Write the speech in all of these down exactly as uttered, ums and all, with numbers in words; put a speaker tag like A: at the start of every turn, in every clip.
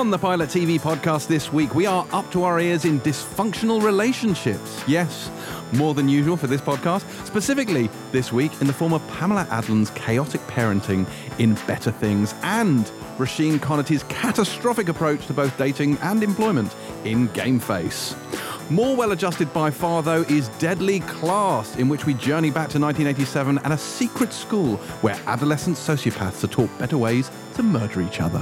A: On the Pilot T V podcast this week, we are up to our ears in dysfunctional relationships. Yes, more than usual for this podcast. Specifically, this week, in the form of Pamela Adlon's chaotic parenting in Better Things and Roisin Conaty's catastrophic approach to both dating and employment in Game Face. More well-adjusted by far, though, is Deadly Class, in which we journey back to nineteen eighty-seven and a secret school where adolescent sociopaths are taught better ways to murder each other.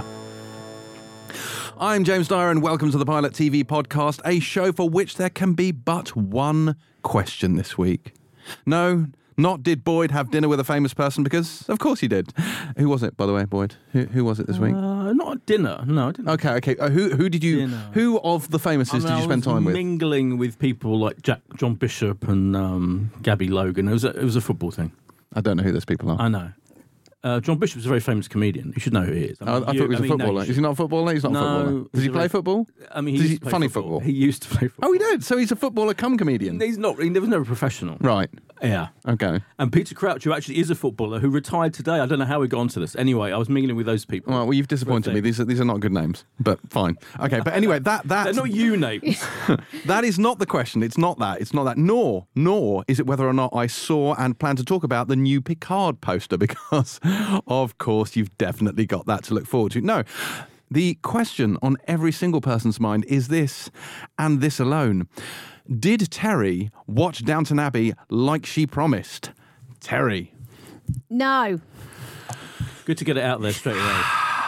A: I'm James Dyer, and welcome to the Pilot T V podcast, a show for which there can be but one question this week. No, not did Boyd have dinner with a famous person, because of course he did. Who was it, by the way, Boyd? Who, who was it this week?
B: Uh, not dinner, no. I didn't.
A: Okay, okay. Uh, who who did you? Dinner. Who of the famouses I mean, did you spend time with?
B: I was mingling with people like Jack, John Bishop and um, Gabby Logan. It was a, it was a football thing.
A: I don't know who those people are.
B: I know. Uh, John Bishop's a very famous comedian. You should know who he is. I, mean,
A: I, I
B: you,
A: thought he was
B: I
A: a
B: mean,
A: footballer.
B: no,
A: Is he not a footballer? He's not
B: no,
A: a footballer. Does he play
B: very,
A: football?
B: I mean, he
A: Does
B: used
A: he,
B: to play
A: funny
B: football.
A: football.
B: He used to play football.
A: Oh, he did. So he's a footballer come comedian.
B: He's not. He was never a professional.
A: Right.
B: Yeah.
A: Okay.
B: And Peter Crouch, who actually is a footballer, who retired today. I don't know how we got onto this. Anyway, I was mingling with those people.
A: Well, well you've disappointed me. These are these are not good names, but fine. Okay, but anyway, that that
B: they're not you names.
A: That is not the question. It's not that. It's not that. Nor nor is it whether or not I saw and plan to talk about the new Picard poster, because of course you've definitely got that to look forward to. No. The question on every single person's mind is this, and this alone. Did Terry watch Downton Abbey like she promised? Terry.
C: No.
B: Good to get it out there straight away.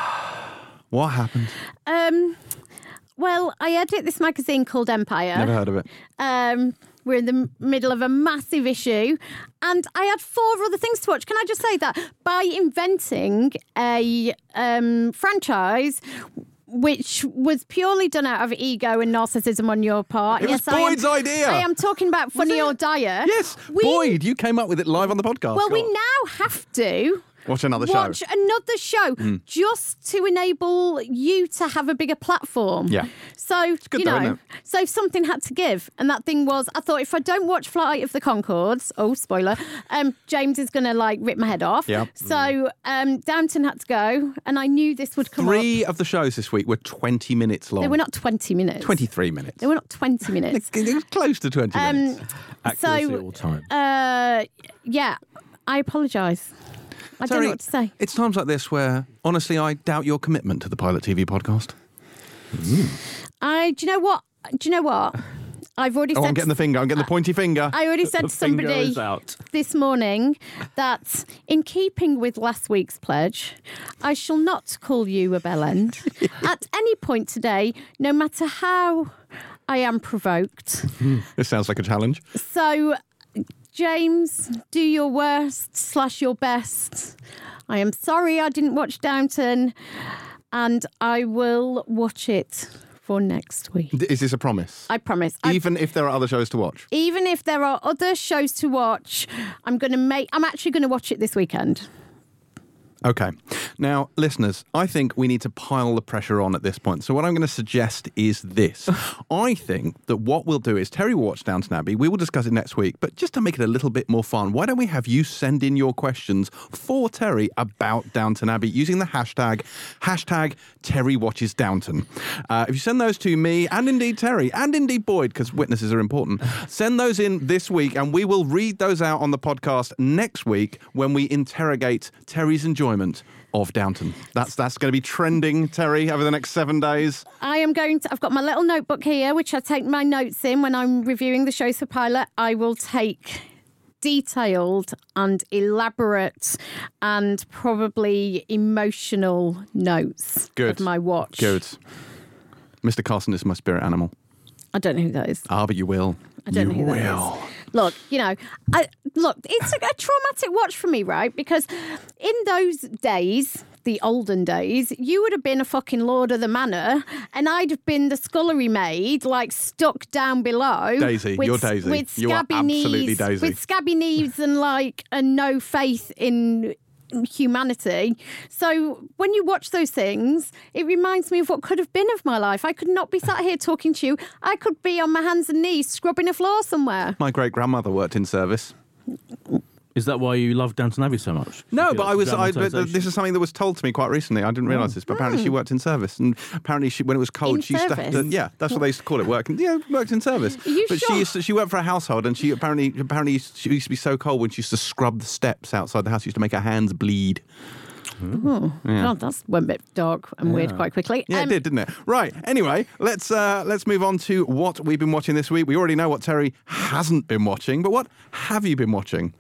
A: What happened?
C: Um. Well, I edit this magazine called Empire.
A: Never heard of it.
C: Um. We're in the m- middle of a massive issue, and I had four other things to watch. Can I just say that by inventing a um, franchise which was purely done out of ego and narcissism on your part.
A: It
C: yes,
A: was Boyd's
C: I am,
A: idea.
C: I am talking about Funny or Dire.
A: Yes,
C: we,
A: Boyd, you came up with it live on the podcast.
C: Well, we now have to...
A: Watch another show.
C: Watch another show
A: Mm.
C: just to enable you to have a bigger platform.
A: Yeah.
C: So,
A: good
C: you
A: though,
C: know,
A: isn't it?
C: so something had to give. And that thing was, I thought if I don't watch Flight of the Conchords, oh, spoiler, um, James is going to like rip my head off.
A: Yeah.
C: So um, Downton had to go. And I knew this would come
A: Three
C: up.
A: of the shows this week were twenty minutes long.
C: They were not twenty minutes.
A: twenty-three minutes.
C: They were not twenty minutes.
A: It was close to twenty
C: Um,
A: minutes.
B: Accuracy
C: so,
B: all time.
C: Uh, yeah, I apologise. I
A: Terry,
C: don't know what to say.
A: It's times like this where, honestly, I doubt your commitment to the Pilot T V podcast.
C: I, do you know what? Do you know what? I've already
A: Oh,
C: said...
A: I'm getting the finger. I'm getting the pointy finger.
C: I already said
B: The
C: to
B: finger
C: somebody
B: is out.
C: this morning that in keeping with last week's pledge, I shall not call you a bell end at any point today, no matter how I am provoked.
A: This sounds like a challenge.
C: So, James, do your worst slash your best. I am sorry I didn't watch Downton, and I will watch it for next week.
A: Is this a promise?
C: I promise. I
A: Even if there are other shows to watch?
C: Even if there are other shows to watch, I'm going to make. I'm actually going to watch it this weekend.
A: Okay. Now, listeners, I think we need to pile the pressure on at this point. So what I'm going to suggest is this. I think that what we'll do is Terry will watch Downton Abbey. We will discuss it next week. But just to make it a little bit more fun, why don't we have you send in your questions for Terry about Downton Abbey using the hashtag, hashtag Terry Watches Downton. Uh, if you send those to me and indeed Terry and indeed Boyd, because witnesses are important, send those in this week and we will read those out on the podcast next week when we interrogate Terry's enjoyment of Downton. That's that's going to be trending, Terry, over the next seven days.
C: I am going to. I've got my little notebook here, which I take my notes in when I'm reviewing the shows for Pilot. I will take detailed and elaborate and probably emotional notes
A: Good.
C: of my watch.
A: Good. Mister Carson is my spirit animal.
C: I don't know who that is.
A: Ah, but you will.
C: I don't
A: you
C: know who that
A: will.
C: is. Look, you know, I, look, it's a, a traumatic watch for me, right? Because in those days, the olden days, you would have been a fucking lord of the manor and I'd have been the scullery maid, like stuck down below.
A: Daisy,
C: with,
A: you're Daisy.
C: With
A: You are
C: scabby
A: absolutely
C: knees,
A: Daisy.
C: With scabby knees and like a no faith in humanity. So when you watch those things, it reminds me of what could have been of my life. I could not be sat here talking to you. I could be on my hands and knees scrubbing a floor somewhere.
A: My great-grandmother worked in service.
B: Is that why you love Downton Abbey so much?
A: No,
B: You
A: but
B: like
A: I was. I, but
B: dramatisation?
A: this is something that was told to me quite recently. I didn't realise this, but apparently she worked in service, and apparently she, when it was cold,
C: In
A: she used to have to.
C: service?
A: Yeah, that's what they used to call it. Working. Yeah, worked in service.
C: Are you
A: but
C: sure?
A: she used to, she worked for a household, and she apparently apparently she used to be so cold when she used to scrub the steps outside the house. She used to make her hands bleed.
C: Oh, God, that's went a bit dark and weird quite quickly.
A: Yeah,
C: Um,
A: it did, didn't it? Right. Anyway, let's uh, let's move on to what we've been watching this week. We already know what Terry hasn't been watching, but what have you been watching?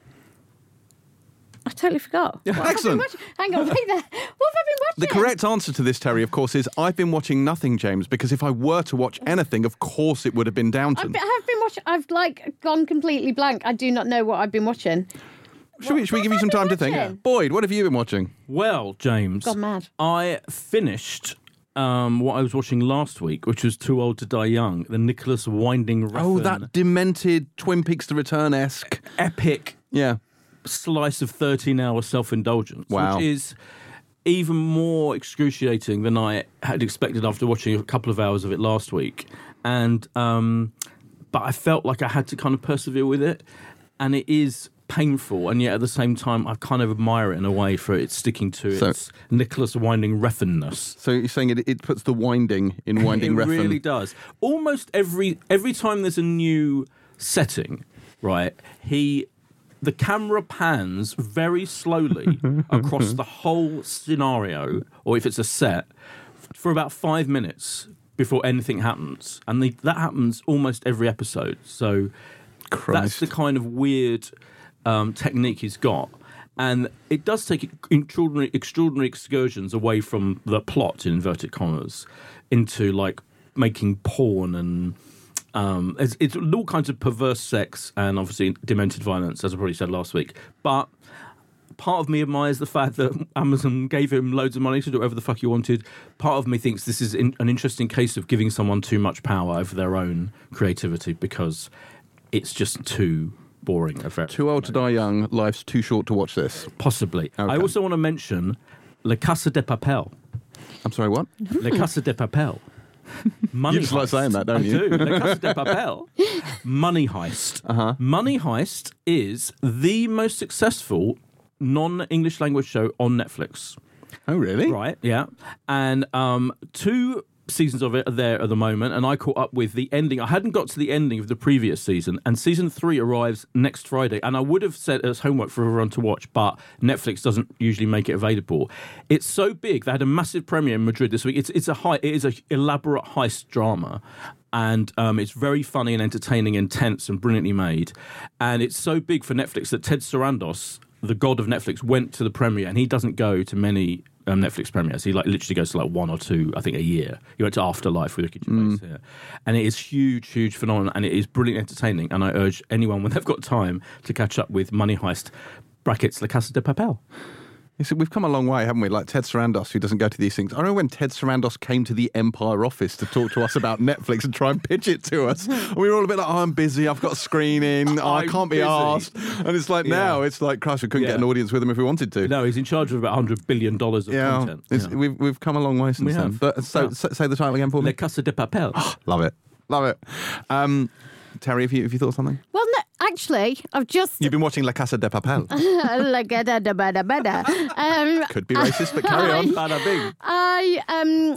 C: I totally forgot. What have I been
A: Excellent.
C: watching? Hang on, wait there. What have I been watching?
A: The correct answer to this, Terry, of course, is I've been watching nothing, James, because if I were to watch anything, of course it would have been
C: I've
A: Downton.
C: been, I've been watching. I've like gone completely blank. I do not know what I've been watching.
A: Should we, should we
C: what
A: give you
C: have
A: some
C: I
A: time to
C: been
A: think?
C: watching?
A: Boyd, what have you been watching?
B: Well, James,
C: Gone mad.
B: I finished um, what I was watching last week, which was Too Old to Die Young, the Nicholas Winding Refn
A: Oh, that demented Twin Peaks The Return-esque.
B: epic
A: Yeah.
B: slice of thirteen-hour self-indulgence,
A: Wow.
B: which is even more excruciating than I had expected after watching a couple of hours of it last week. And um, but I felt like I had to kind of persevere with it, and it is painful, and yet at the same time I kind of admire it in a way for its sticking to
A: So-
B: its Nicholas Winding Refn-ness.
A: So you're saying it, it puts the winding in Winding
B: It
A: Refn.
B: really does. Almost every every time there's a new setting, right? He the camera pans very slowly across the whole scenario, or if it's a set, for about five minutes before anything happens, and the, that happens almost every episode. So that's
A: Christ.
B: the kind of weird um, technique he's got. And it does take extraordinary, extraordinary excursions away from the plot, in inverted commas, into like making porn and um, it's, it's all kinds of perverse sex and obviously demented violence, as I probably said last week. But part of me admires the fact that Amazon gave him loads of money to do whatever the fuck he wanted. Part of me thinks this is in, an interesting case of giving someone too much power over their own creativity, because it's just too boring.
A: Too Old to Die Young, life's too short to watch this.
B: Possibly.
A: Okay.
B: I also want to mention Le Casa de Papel.
A: I'm sorry, what?
B: Le Casa de Papel. Money
A: You just like
B: Heist.
A: saying that, don't
B: I
A: you?
B: do. Le Casa de Papel. Money Heist.
A: Uh-huh.
B: Money Heist is the most successful non-English language show on Netflix.
A: Oh, really?
B: Right, yeah. And um, two seasons of it are there at the moment, and I caught up with the ending. I hadn't got to the ending of the previous season, and season three arrives next Friday, and I would have said as homework for everyone to watch, but Netflix doesn't usually make it available. It's so big. They had a massive premiere in Madrid this week. It's it's a high, it is an elaborate heist drama, and um, it's very funny and entertaining, intense and brilliantly made. And it's so big for Netflix that Ted Sarandos, the god of Netflix, went to the premiere, and he doesn't go to many um, Netflix premieres. He like literally goes to like one or two, I think, a year. He went to Afterlife with Ricky Gervais
A: Mm.
B: here, and it is huge, huge phenomenon, and it is brilliant entertaining. And I urge anyone when they've got time to catch up with Money Heist (brackets La Casa de Papel).
A: You see, we've come a long way, haven't we? Like Ted Sarandos, who doesn't go to these things. I remember when Ted Sarandos came to the Empire office to talk to us about Netflix and try and pitch it to us. And we were all a bit like, oh, I'm busy, I've got a screening, oh, I
B: I'm
A: can't be
B: busy.
A: asked. And it's like
B: Yeah.
A: now, it's like, Christ, we couldn't
B: Yeah.
A: get an audience with him if we wanted to.
B: No, he's in charge of about one hundred billion dollars of
A: yeah,
B: content.
A: it's,
B: Yeah.
A: We've, we've come a long way since
B: We
A: then.
B: have.
A: But, so,
B: Yeah.
A: so- say the title again for me.
B: La Casa de Papel.
A: Love it. Love it. Um, Terry, have you, have you thought of something?
C: Well, no, actually, I've just.
A: You've been watching La Casa de Papel.
C: Like, da, da, da, da, da, da. Um,
A: Could be racist, but carry on.
B: Bada bing.
C: I um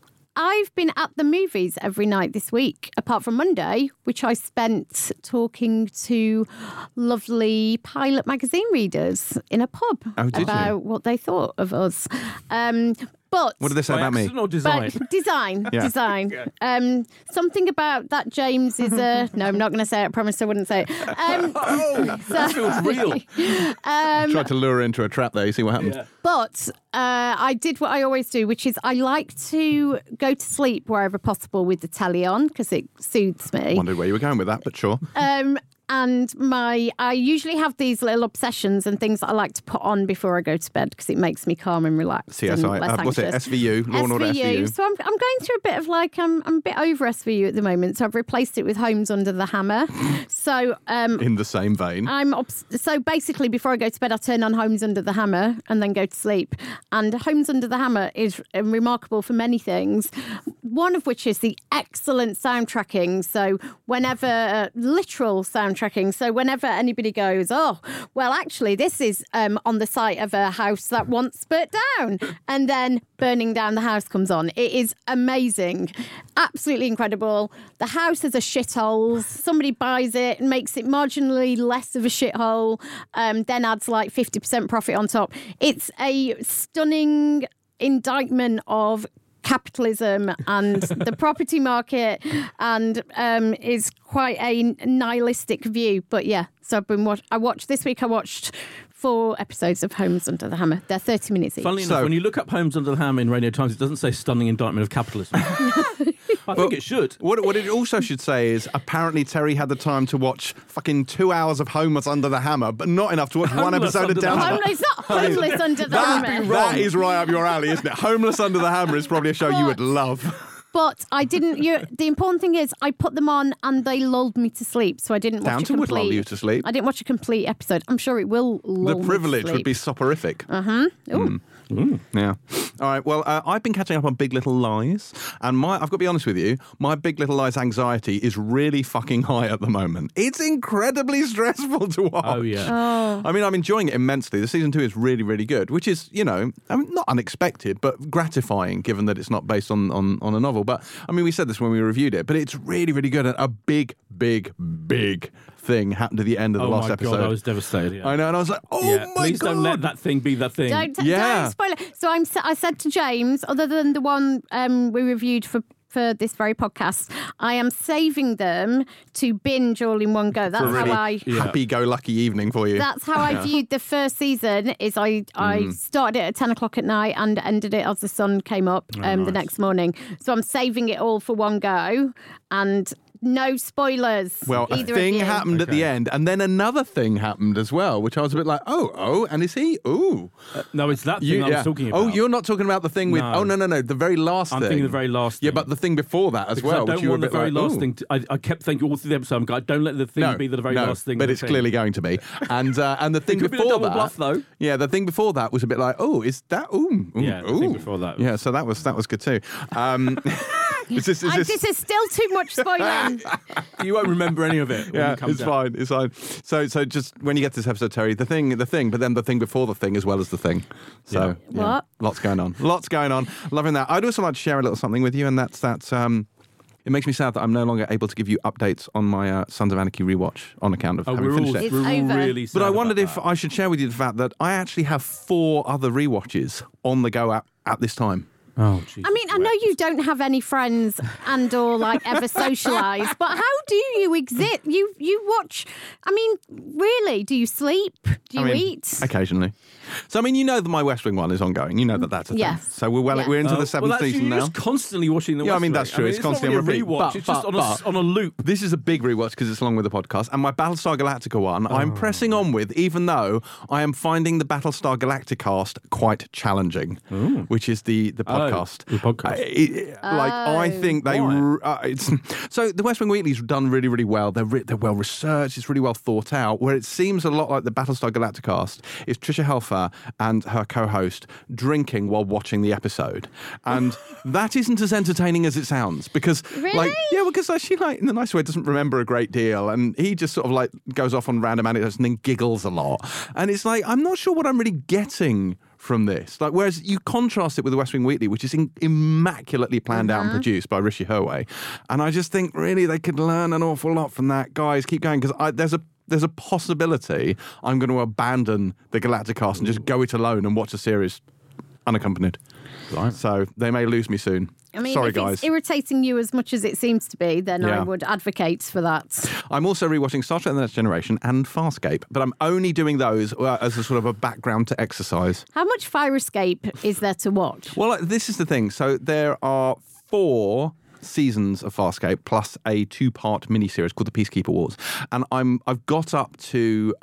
C: I've been at the movies every night this week, apart from Monday, which I spent talking to lovely Pilot magazine readers in a pub
A: Oh, did you?
C: about what they thought of us. Um, but
A: What did they say
B: By
A: about me?
B: accident or design?
C: But design,
A: Yeah.
C: design. Um, something about that James is a no. I'm not going to say it. I promise I wouldn't say it. Um,
B: Oh, that feels real.
A: Tried to lure her into a trap there. You see what happened?
B: Yeah.
C: But uh, I did what I always do, which is I like to go to sleep wherever possible with the telly on because it soothes me.
A: Wondered where you were going with that, but sure.
C: Um, and my, I usually have these little obsessions and things that I like to put on before I go to bed because it makes me calm and relaxed.
A: C S I.
C: and less
A: Uh, what's it?
C: anxious.
A: S V U. Law and Order S V U.
C: So I'm, I'm going through a bit of like, I'm, I'm a bit over S V U at the moment. So I've replaced it with Homes Under the Hammer. So um,
A: In the same vein.
C: I'm obs- so basically before I go to bed, I turn on Homes Under the Hammer and then go to sleep. And Homes Under the Hammer is uh, remarkable for many things. One of which is the excellent soundtracking. So whenever uh, literal soundtracking backtracking. So whenever anybody goes, oh, well, actually, this is um, on the site of a house that once burnt down, and then burning down the house comes on. It is amazing. Absolutely incredible. The house has a shithole. Somebody buys it and makes it marginally less of a shithole, um, then adds like fifty percent profit on top. It's a stunning indictment of capitalism and the property market, and um, is quite a nihilistic view. But yeah, so I've been watch- I watched this week. I watched four episodes of Homes Under the Hammer. They're thirty minutes each.
B: Funnily
A: So-
B: enough, when you look up Homes Under the Hammer in Radio Times, it doesn't say stunning indictment of capitalism. I think it should.
A: What, what it also should say is apparently Terry had the time to watch fucking two hours of Homeless Under the Hammer, but not enough to watch one
B: Homeless
A: episode
B: Under
A: of
B: the
A: Downton.
B: Hammer.
C: Homeless, not homeless under the
A: That,
C: hammer.
A: that is right up your alley, isn't it? Homeless Under the Hammer is probably a show you would love.
C: But I didn't. You, the important thing is, I put them on and they lulled me to sleep. So I didn't watch
A: Downton
C: a
A: would
C: complete.
A: lull you to sleep.
C: I didn't watch a complete episode. I'm sure it will lull
A: The
C: me
A: privilege
C: to
A: would be
C: sleep.
A: soporific.
C: Uh-huh. Ooh.
A: Mm, yeah. All right. Well, uh, I've been catching up on Big Little Lies, and my I've got to be honest with you, my Big Little Lies anxiety is really fucking high at the moment. It's incredibly stressful to watch.
B: Oh, yeah.
C: Oh.
A: I mean, I'm enjoying it immensely. The season two is really, really good, which is, you know, I mean, not unexpected, but gratifying, given that it's not based on, on, on a novel. But, I mean, we said this when we reviewed it, but it's really, really good. And a big, big, big thing happened at the end of the
B: Oh
A: last
B: my
A: episode.
B: God, I was devastated. Yeah.
A: I know, and I was like, oh
B: yeah.
A: my
B: Please
A: God.
B: don't let that thing be that thing.
C: Don't,
A: Yeah.
C: don't spoil it. So I'm. I said to James, other than the one um, we reviewed for. For this very podcast, I am saving them to binge all in one go. That's
A: For a really
C: how I.
B: Yeah.
A: happy-go-lucky evening for you.
C: That's how I viewed the first season. Is I I
A: Mm.
C: started it at ten o'clock at night and ended it as the sun came up um, the
B: nice.
C: next morning. So I'm saving it all for one go, and no spoilers.
A: Well, a
C: either of
A: thing
C: you.
A: happened at the
B: Okay.
A: end, and then another thing happened as well, which I was a bit like, oh, oh, and is he? Ooh.
B: Uh, no, it's that thing
A: You-
B: I was talking about.
A: Oh, you're not talking about the thing with,
B: No.
A: oh, no, no, no, the very last
B: I'm
A: thing.
B: thinking the very last
A: Yeah,
B: thing.
A: but the thing before that as
B: Because
A: well,
B: I
A: which
B: don't
A: you were a
B: want the
A: bit
B: very
A: like,
B: last
A: ooh.
B: thing. To, I, I kept thinking all through the episode, I'm going, don't let the thing
A: No,
B: be the very
A: no,
B: last thing.
A: but
B: of the
A: it's
B: thing.
A: clearly going to be. And uh, and the thing
B: could be a
A: before
B: double
A: that,
B: bluff, though.
A: yeah, the thing before that was a bit like, oh, is that? Ooh, ooh
B: Yeah, the
A: ooh.
B: thing before that.
A: Yeah, so that was that was good too. Um, is this, is
C: I,
A: this,
C: this is still too much spoiling.
B: You won't remember any of it. When
A: yeah,
B: it comes
A: it's
B: out.
A: fine. It's fine. So, so just when you get to this episode, Terry, the thing, the thing, but then the thing before the thing as well as the thing. So,
B: Yeah.
C: What?
A: lots going on. Lots going on. Loving that. I'd also like to share a little something with you, and that's that. Um, it makes me sad that I'm no longer able to give you updates on my uh, Sons of Anarchy rewatch on account of
B: Oh,
A: having
B: we're
A: finished
B: all,
A: it.
C: It's
B: we're all
C: over.
B: really sad
A: But I wondered
B: about
A: if
B: that.
A: I should share with you the fact that I actually have four other rewatches on the go at, at this time.
B: Oh, Jesus.
C: I mean, I know you don't have any friends and or like ever socialise, but how do you exist? You you watch. I mean, really? Do you sleep? Do you
A: I mean,
C: eat?
A: Occasionally. So, I mean, you know that my West Wing one is ongoing. You know that that's a thing.
C: Yes.
A: So we're well,
C: Yeah.
A: we're into
B: Oh,
A: the seventh
B: well, that's,
A: season
B: you're
A: now.
B: just constantly watching the
A: Yeah, I
B: West
A: mean,
B: Wing.
A: that's true. It's
B: not
A: constantly
B: really
A: on
B: a
A: repeat.
B: rewatch.
A: But-
B: it's just
A: but-
B: on, a,
A: but-
B: on a loop.
A: This is a big rewatch because it's along with the podcast. And my Battlestar Galactica one,
B: Oh.
A: I'm pressing on with, even though I am finding the Battlestar Galacticast quite challenging, which is the, the
B: Oh,
A: podcast.
B: the podcast.
A: I- it- like, I
C: Oh.
A: think they...
B: Why?
A: r- Uh, it's, so the West Wing Weekly's done really, really well. They're, re- they're well researched. It's really well thought out. Where it seems a lot like the Battlestar Galacticast is Trisha Helfer and her co-host drinking while watching the episode. And that isn't as entertaining as it sounds because, like,
C: Really?
A: yeah, because like, she, like, in a nice way, doesn't remember a great deal. And he just sort of, like, goes off on random anecdotes and then giggles a lot. And it's like, I'm not sure what I'm really getting from this. Like, whereas you contrast it with the West Wing Weekly, which is in, immaculately planned out and produced by Rishi Herway. And I just think, really, they could learn an awful lot from that. Guys, keep going, because there's a there's a possibility I'm going to abandon the Galacticast and just go it alone and watch a series unaccompanied.
B: Right.
A: So they may lose me soon.
C: I mean,
A: Sorry,
C: if
A: guys.
C: it's irritating you as much as it seems to be, then
A: Yeah.
C: I would advocate for that.
A: I'm also rewatching Star Trek The Next Generation and Farscape, but I'm only doing those uh, as a sort of a background to exercise.
C: How much Fire Escape is there to watch?
A: Well, this is the thing. So there are four seasons of Farscape plus a two-part miniseries called The Peacekeeper Wars, and I'm I've got up to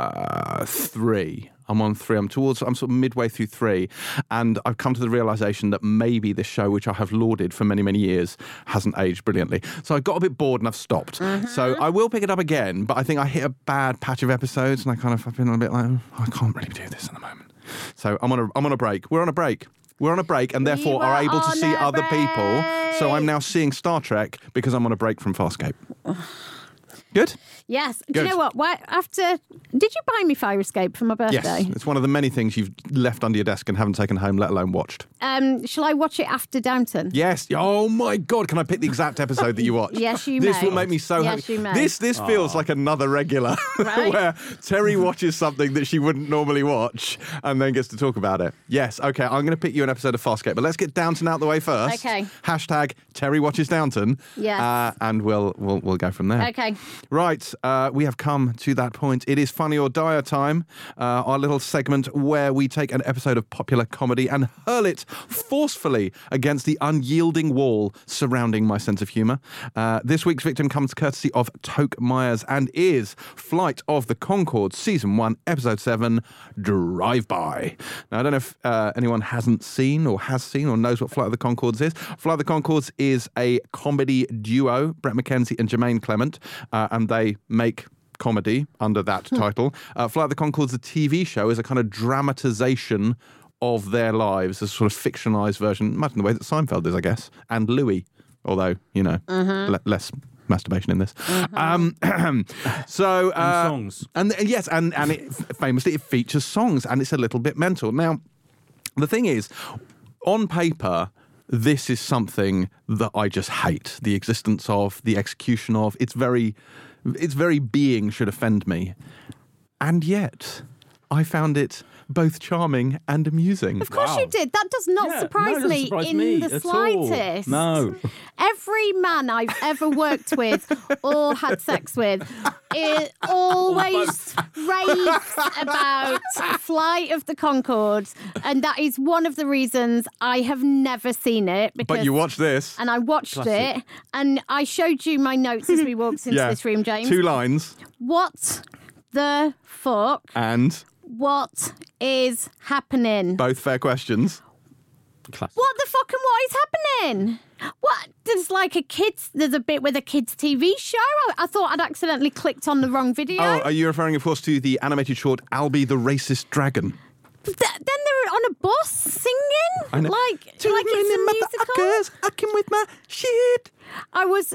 A: uh, three. I'm on three. I'm towards. I'm sort of midway through three, and I've come to the realization that maybe this show, which I have lauded for many, many years, hasn't aged brilliantly. So I got a bit bored and I've stopped. So I will pick it up again, but I think I hit a bad patch of episodes, and I kind of have been a bit like, oh, I can't really do this at the moment. So I'm on a I'm on a break. We're on a break. We're on a break, and therefore
C: We
A: are
C: were
A: able to
C: on
A: see
C: a
A: other people. So I'm
C: break.
A: now seeing Star Trek because I'm on a break from Farscape. Good?
C: Yes. Do
A: Good.
C: you know what? Why, after, did you buy me Fire Escape for my birthday?
A: Yes. It's one of the many things you've left under your desk and haven't taken home, let alone watched.
C: Um, shall I watch it after Downton?
A: Yes. Oh my God! Can I pick the exact episode that you watched?
C: Yes, you
A: This
C: may.
A: will make me so
C: Yes,
A: happy.
C: you may.
A: This this feels like another regular
C: Right.
A: where Terry watches something that she wouldn't normally watch and then gets to talk about it. Yes. Okay. I'm going to pick you an episode of Farscape, but let's get Downton out the way first.
C: Okay.
A: Hashtag Terry watches Downton.
C: Yes.
A: Uh, and we'll we'll we'll go from there.
C: Okay.
A: Right, uh, we have come to that point. It is Funny or Dire time, uh, our little segment where we take an episode of popular comedy and hurl it forcefully against the unyielding wall surrounding my sense of humour. Uh, this week's victim comes courtesy of Toke Myers and is Flight of the Conchords, Season one, Episode seven, Drive-By. Now, I don't know if uh, anyone hasn't seen or has seen or knows what Flight of the Conchords is. Flight of the Conchords is a comedy duo, Brett McKenzie and Jermaine Clement, uh, and they make comedy under that title. Uh, Flight of the Conchords, the T V show, is a kind of dramatization of their lives, a sort of fictionalized version, much in the way that Seinfeld is, I guess, and Louis, although, you know, le- less masturbation in this. Um, so, uh,
B: And songs.
A: And, and yes, and, and it, famously it features songs, and it's a little bit mental. Now, the thing is, on paper, this is something that I just hate. The existence of, the execution of. It's very, its very being should offend me. And yet, I found it both charming and amusing.
C: Of course
B: Wow.
C: you did. That does not
B: Yeah,
C: surprise
B: no, it doesn't
C: me
B: surprise
C: in
B: me
C: the
B: at all.
C: slightest.
B: No.
C: Every man I've ever worked with or had sex with it always raves about Flight of the Conchords, and that is one of the reasons I have never seen it. Because,
A: But you watched this.
C: and I watched
B: Classic.
C: it, and I showed you my notes as we walked into
A: Yeah.
C: this room, James.
A: Two lines.
C: What the fuck?
A: And
C: What is happening?
A: both fair questions.
B: Classic.
C: What the fuck and what is happening? What? There's like a kids, there's a bit with a kids' T V show. I, I thought I'd accidentally clicked on the wrong video.
A: Oh, are you referring, of course, to the animated short Albie the Racist Dragon?
C: Th- then they're on a bus singing?
A: I know.
C: Like,
A: Two
C: like it's a
A: million
C: musical?
A: motherfuckers, I came with my shit.
C: I was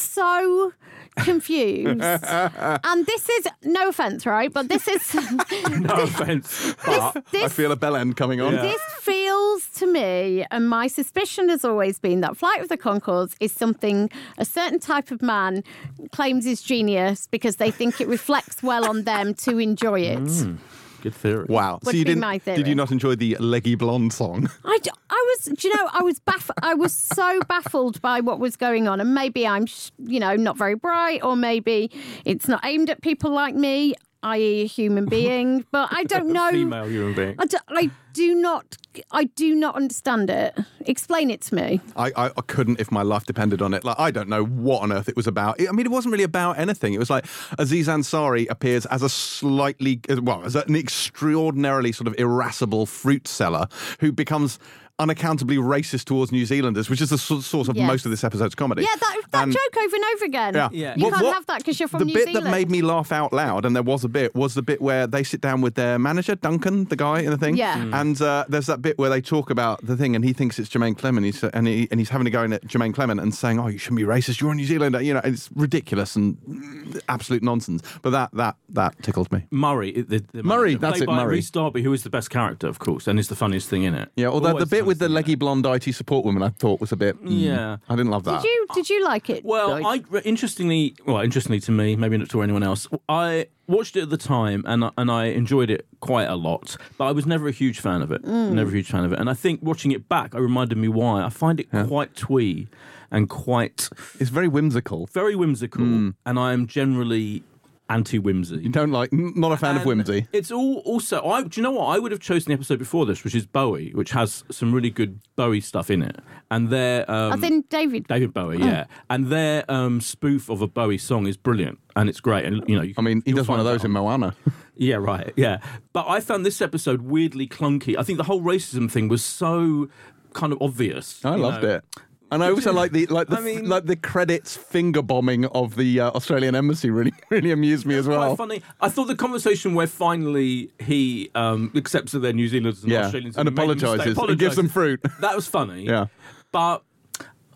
C: so confused. And this is, no offence, right? But this is,
B: No offence. But
C: this,
A: I feel a bell end coming on.
B: Yeah.
C: This feels to me, and my suspicion has always been that Flight of the Conchords is something a certain type of man claims is genius because they think it reflects well on them to enjoy it.
B: good theory.
A: Wow.
C: Would
A: so you
C: be
A: didn't,
C: my
A: did
C: theory.
A: you not enjoy the Leggy Blonde song?
C: I, d- I was, do you know, I was baff- I was so baffled by what was going on, and maybe I'm, sh- you know, not very bright, or maybe it's not aimed at people like me, that is, a human being. But I don't know.
B: Female human being.
C: I do, I do not. I do not understand it. Explain it to me.
A: I, I, I couldn't if my life depended on it. Like, I don't know what on earth it was about. I mean, it wasn't really about anything. It was like Aziz Ansari appears as a slightly, well, as an extraordinarily sort of irascible fruit seller who becomes unaccountably racist towards New Zealanders, which is the so- source of
C: Yes.
A: most of this episode's comedy.
C: Yeah, that, that
A: And-
C: joke over and over again.
A: Yeah.
B: Yeah.
C: You
A: What-
C: can't
A: what-
C: have that because you're from
A: the
C: New
A: bit
C: Zealand.
A: that made me laugh out loud, and there was a bit, was the bit where they sit down with their manager, Duncan, the guy in the thing.
C: Yeah. Mm.
A: And uh, there's that bit where they talk about the thing, and he thinks it's Jermaine Clement, he's, and, he, and he's having a go at Jermaine Clement and saying, "Oh, you shouldn't be racist. You're a New Zealander." You know, it's ridiculous and absolute nonsense. But that that that tickled me.
B: Murray. The, the
A: Murray,
B: manager,
A: that's
B: played
A: it,
B: by
A: Murray.
B: Rhys Darby, who is the best character, of course, and is the funniest thing in it.
A: Yeah. Although
B: Always
A: the bit with the
B: funniest thing
A: leggy blonde I T support woman, I thought was a bit. mm,
B: Yeah.
A: I didn't love that.
C: Did you did you like it?
B: Well,
C: Lloyd?
B: I interestingly, well, interestingly to me, maybe not to anyone else. I watched it at the time, and I- and I enjoyed it quite a lot. But I was never a huge fan of it.
C: Mm.
B: Never a huge fan of it. And I think watching it back, it reminded me why. I find it quite twee and quite
A: It's very whimsical.
B: very whimsical,
A: Mm.
B: and I am generally anti-whimsy.
A: You don't like, n- not a fan of
B: And
A: whimsy.
B: It's all also. I, do you know what? I would have chosen the episode before this, which is Bowie, which has some really good Bowie stuff in it. And their um,
C: As in David.
B: David Bowie, yeah, and their um, spoof of a Bowie song is brilliant, and it's great. And you know, you
A: I mean, he
B: you'll
A: does one of
B: find
A: those
B: that
A: in
B: on-
A: Moana.
B: Yeah, right. Yeah, but I found this episode weirdly clunky. I think the whole racism thing was so kind of obvious.
A: I
B: you
A: loved
B: know.
A: it. And I also like the like the
B: I mean-
A: like the credits finger bombing of the uh, Australian embassy really really amused me as
B: Quite
A: well.
B: funny. I thought the conversation where finally he um, accepts that they're New Zealanders and
A: Yeah,
B: Australians
A: and
B: made a mistake,
A: apologises and gives them fruit.
B: That was funny.
A: Yeah.
B: But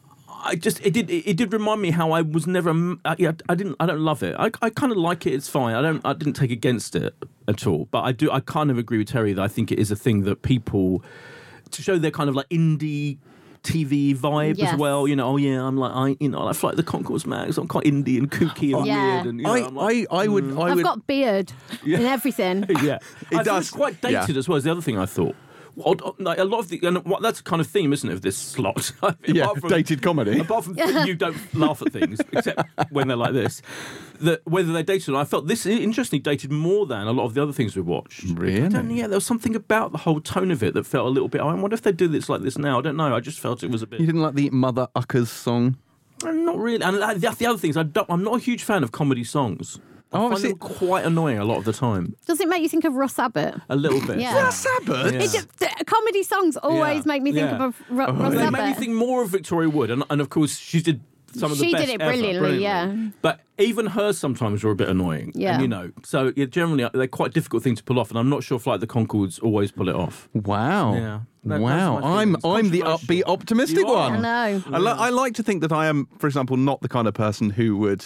B: I just it did it, it did remind me how I was never uh, yeah I didn't I don't love it. I I kind of like it. It's fine. I don't I didn't take against it at all. But I do I kind of agree with Terry that I think it is a thing that people to show their kind of like indie T V vibe
C: Yes.
B: as well. You know, oh yeah, I'm like I you know I Flight of the Conchords Max. I'm quite indie and kooky and
C: Yeah.
B: weird. And you know,
A: I,
B: I'm like,
A: I, I would, I
C: I've
A: would.
C: got beard and everything.
B: yeah,
A: It
B: I
A: does-
B: thought it's quite dated
A: yeah.
B: as well. Is the other thing I thought. Well, like a lot of the and what that's kind of theme, isn't it, of this slot?
A: Yeah,
B: Apart from-
A: dated comedy.
B: Apart from you don't laugh at things, except when they're like this. That whether they're dated or not, I felt this interestingly dated more than a lot of the other things we watched.
A: Really?
B: I don't, yeah, there was something about the whole tone of it that felt a little bit. I wonder if they do this like this now. I don't know. I just felt it was a bit.
A: You didn't like the Mother Uckers song?
B: Not really. And uh, the, the other things, I don't, I'm not a huge fan of comedy songs. I
A: Oh,
B: find
A: obviously-
B: them quite annoying a lot of the time.
C: Does it make you think of Russ Abbott?
B: A little bit.
C: Yeah.
A: Sabbath?
B: Yeah.
C: It just, the comedy songs always
B: Yeah.
C: make me think
B: Yeah.
C: of Ru- Russ
B: They
C: Abbott.
B: made me think more of Victoria Wood, and, and of course she did some of the
C: She
B: best
C: did it
B: ever,
C: brilliantly, yeah.
B: But even hers sometimes were a bit annoying.
C: Yeah.
B: And, you know, so yeah, generally they're quite a difficult thing to pull off, and I'm not sure if like the Concords always pull it off.
A: Wow.
B: Yeah. That-
A: wow.
B: that's my
A: I'm
B: feelings.
A: I'm the
B: Controversial.
A: upbeat, optimistic
B: You are.
A: one.
C: I know.
A: I, li- I like to think that I am, for example, not the kind of person who would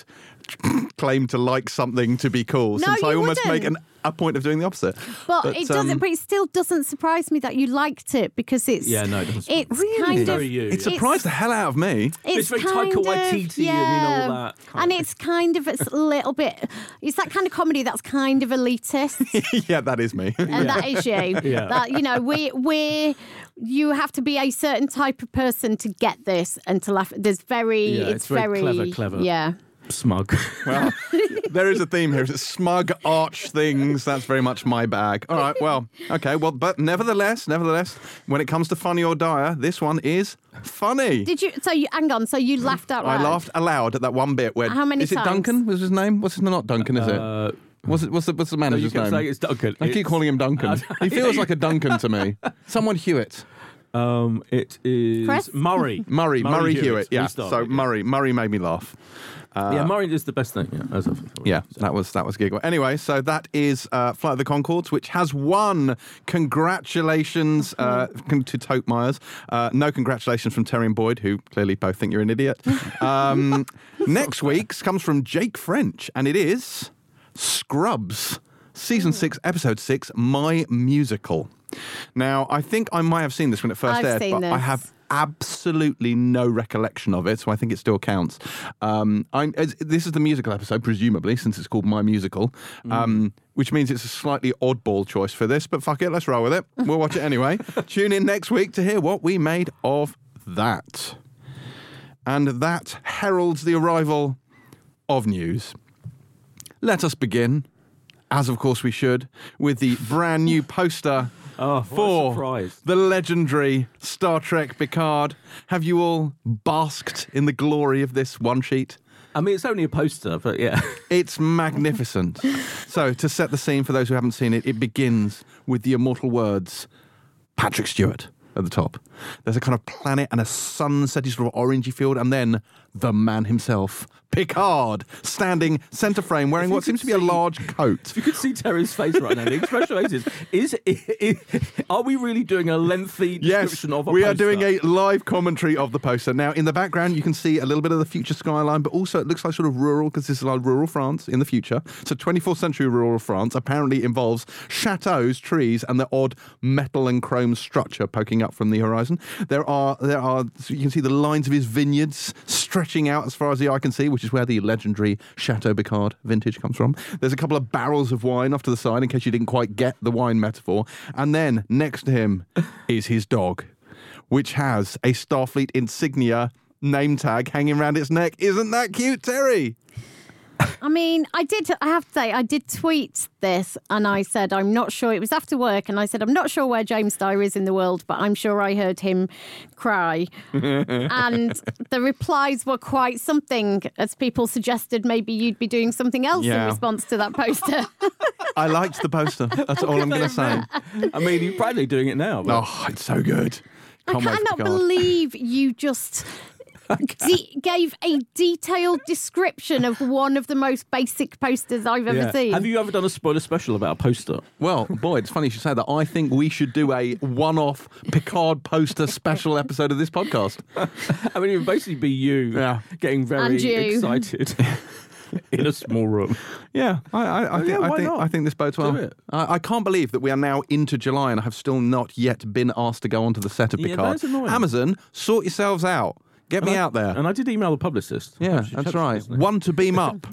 A: claim to like something to be cool.
C: No,
A: since I
C: you
A: almost make
C: wouldn't.
A: an, a point of doing the opposite.
C: But,
A: But,
C: it doesn't.
A: um,
C: But it still doesn't surprise me that you liked it because it's.
B: Yeah, no, it doesn't surprise
C: It's
A: me.
C: kind of.
B: Very you,
A: It
B: yeah.
A: surprised the hell out of me.
B: It's very
C: kind
B: Taika
C: of-
B: Waititi and, you know, all that kind
C: and
B: of
C: it's kind of it's a little bit. It's that kind of comedy that's kind of elitist,
A: Yeah, that is me.
C: and that is you.
B: Yeah.
C: That you know, we we you have to be a certain type of person to get this and to laugh. There's very.
B: Yeah,
C: it's,
B: it's very clever, clever.
C: Yeah.
B: smug.
A: Well, there is a theme here. It's smug arch things. That's very much my bag. All right, well, okay. Well, but nevertheless, nevertheless, when it comes to funny or dire, this one is funny.
C: Did you? So you hang on. So you laughed out loud.
A: I laughed aloud at that one bit where.
C: How many
A: Is it
C: times?
A: Duncan? Was his name? What's his name? Not Duncan, is it?
B: Uh,
A: What's it? What's the, what's the
B: you
A: manager's
B: can
A: name?
B: say it's Duncan.
A: I keep
B: It's-
A: calling him Duncan. He feels like a Duncan to me. Someone Hewitt.
B: Um, it is
C: Chris?
B: Murray.
A: Murray. Murray, Hewitt. Yeah.
B: We started,
A: So
B: yeah.
A: Murray. Murray made me laugh. Uh,
B: yeah, Murray is the best thing. Yeah, as of,
A: Yeah, that was that was giggle. Anyway, so that is uh, Flight of the Conchords, which has won. Congratulations uh, to Toke Myers. Uh, no congratulations from Terry and Boyd, who clearly both think you're an idiot. Um, next week's comes from Jake French, and it is Scrubs, season six, episode six, My Musical. Now, I think I might have seen this when it first
C: I've
A: aired,
C: seen
A: but I
C: this.
A: have absolutely no recollection of it, so I think it still counts. Um, I'm, as, this is the musical episode, presumably, since it's called My Musical, um, which means it's a slightly oddball choice for this, but fuck it, let's roll with it. We'll watch it anyway. Tune in next week to hear what we made of that. And that heralds the arrival of news. Let us begin, as of course we should, with the brand new poster
B: Oh, what a
A: for
B: surprise.
A: the legendary Star Trek Picard. Have you all basked in the glory of this one sheet?
B: I mean, it's only a poster, but yeah.
A: It's magnificent. So, to set the scene for those who haven't seen it, it begins with the immortal words, Patrick Stewart at the top. There's a kind of planet and a sunsetty sort of orangey field, and then the man himself, Picard, standing centre frame, wearing what seems to be a large coat.
B: If you could see Terry's face right now, the expression on his face is, is, is, are we really doing a lengthy
A: Yes,
B: description of a
A: we are
B: poster?
A: doing a live commentary of the poster. Now, in the background, you can see a little bit of the future skyline, but also it looks like sort of rural, because this is like rural France in the future. So twenty-fourth century rural France apparently involves chateaux, trees, and the odd metal and chrome structure poking up from the horizon. There are, there are, so you can see the lines of his vineyards stretching out as far as the eye can see, which is where the legendary Chateau Picard vintage comes from. There's a couple of barrels of wine off to the side in case you didn't quite get the wine metaphor. And then next to him is his dog, which has a Starfleet insignia name tag hanging around its neck. Isn't that cute, Terry?
C: I mean, I did, I have to say, I did tweet this and I said, I'm not sure, it was after work, and I said, I'm not sure where James Dyer is in the world, but I'm sure I heard him cry. And the replies were quite something, as people suggested maybe you'd be doing something else
A: Yeah.
C: in response to that poster.
A: I liked the poster. That's all I'm going to say.
B: I mean, you're probably doing it now. But
A: Oh, it's so good.
C: I
A: Can't wait for
C: cannot
A: Picard.
C: believe you just... de- gave a detailed description of one of the most basic posters I've ever
B: Yeah.
C: seen.
B: Have you ever done a spoiler special about a poster?
A: Well, boy, it's funny you should say that. I think we should do a one-off Picard poster special episode of this podcast.
B: I mean, it would basically be you
A: Yeah.
B: getting very
C: And you.
B: excited in a small room.
A: Yeah, I, I, I,
B: Oh,
A: think,
B: yeah,
A: I,
B: why
A: think,
B: not?
A: I think this bodes well.
B: Do it.
A: I, I can't believe that we are now into July and I have still not yet been asked to go onto the set of
B: Yeah,
A: Picard.
B: that's annoying.
A: Amazon, sort yourselves out. Get me
B: And I-
A: out there.
B: And I did email the publicist.
A: Yeah,
B: She-
A: that's
B: she-
A: right.
B: isn't it?
A: One to beam up.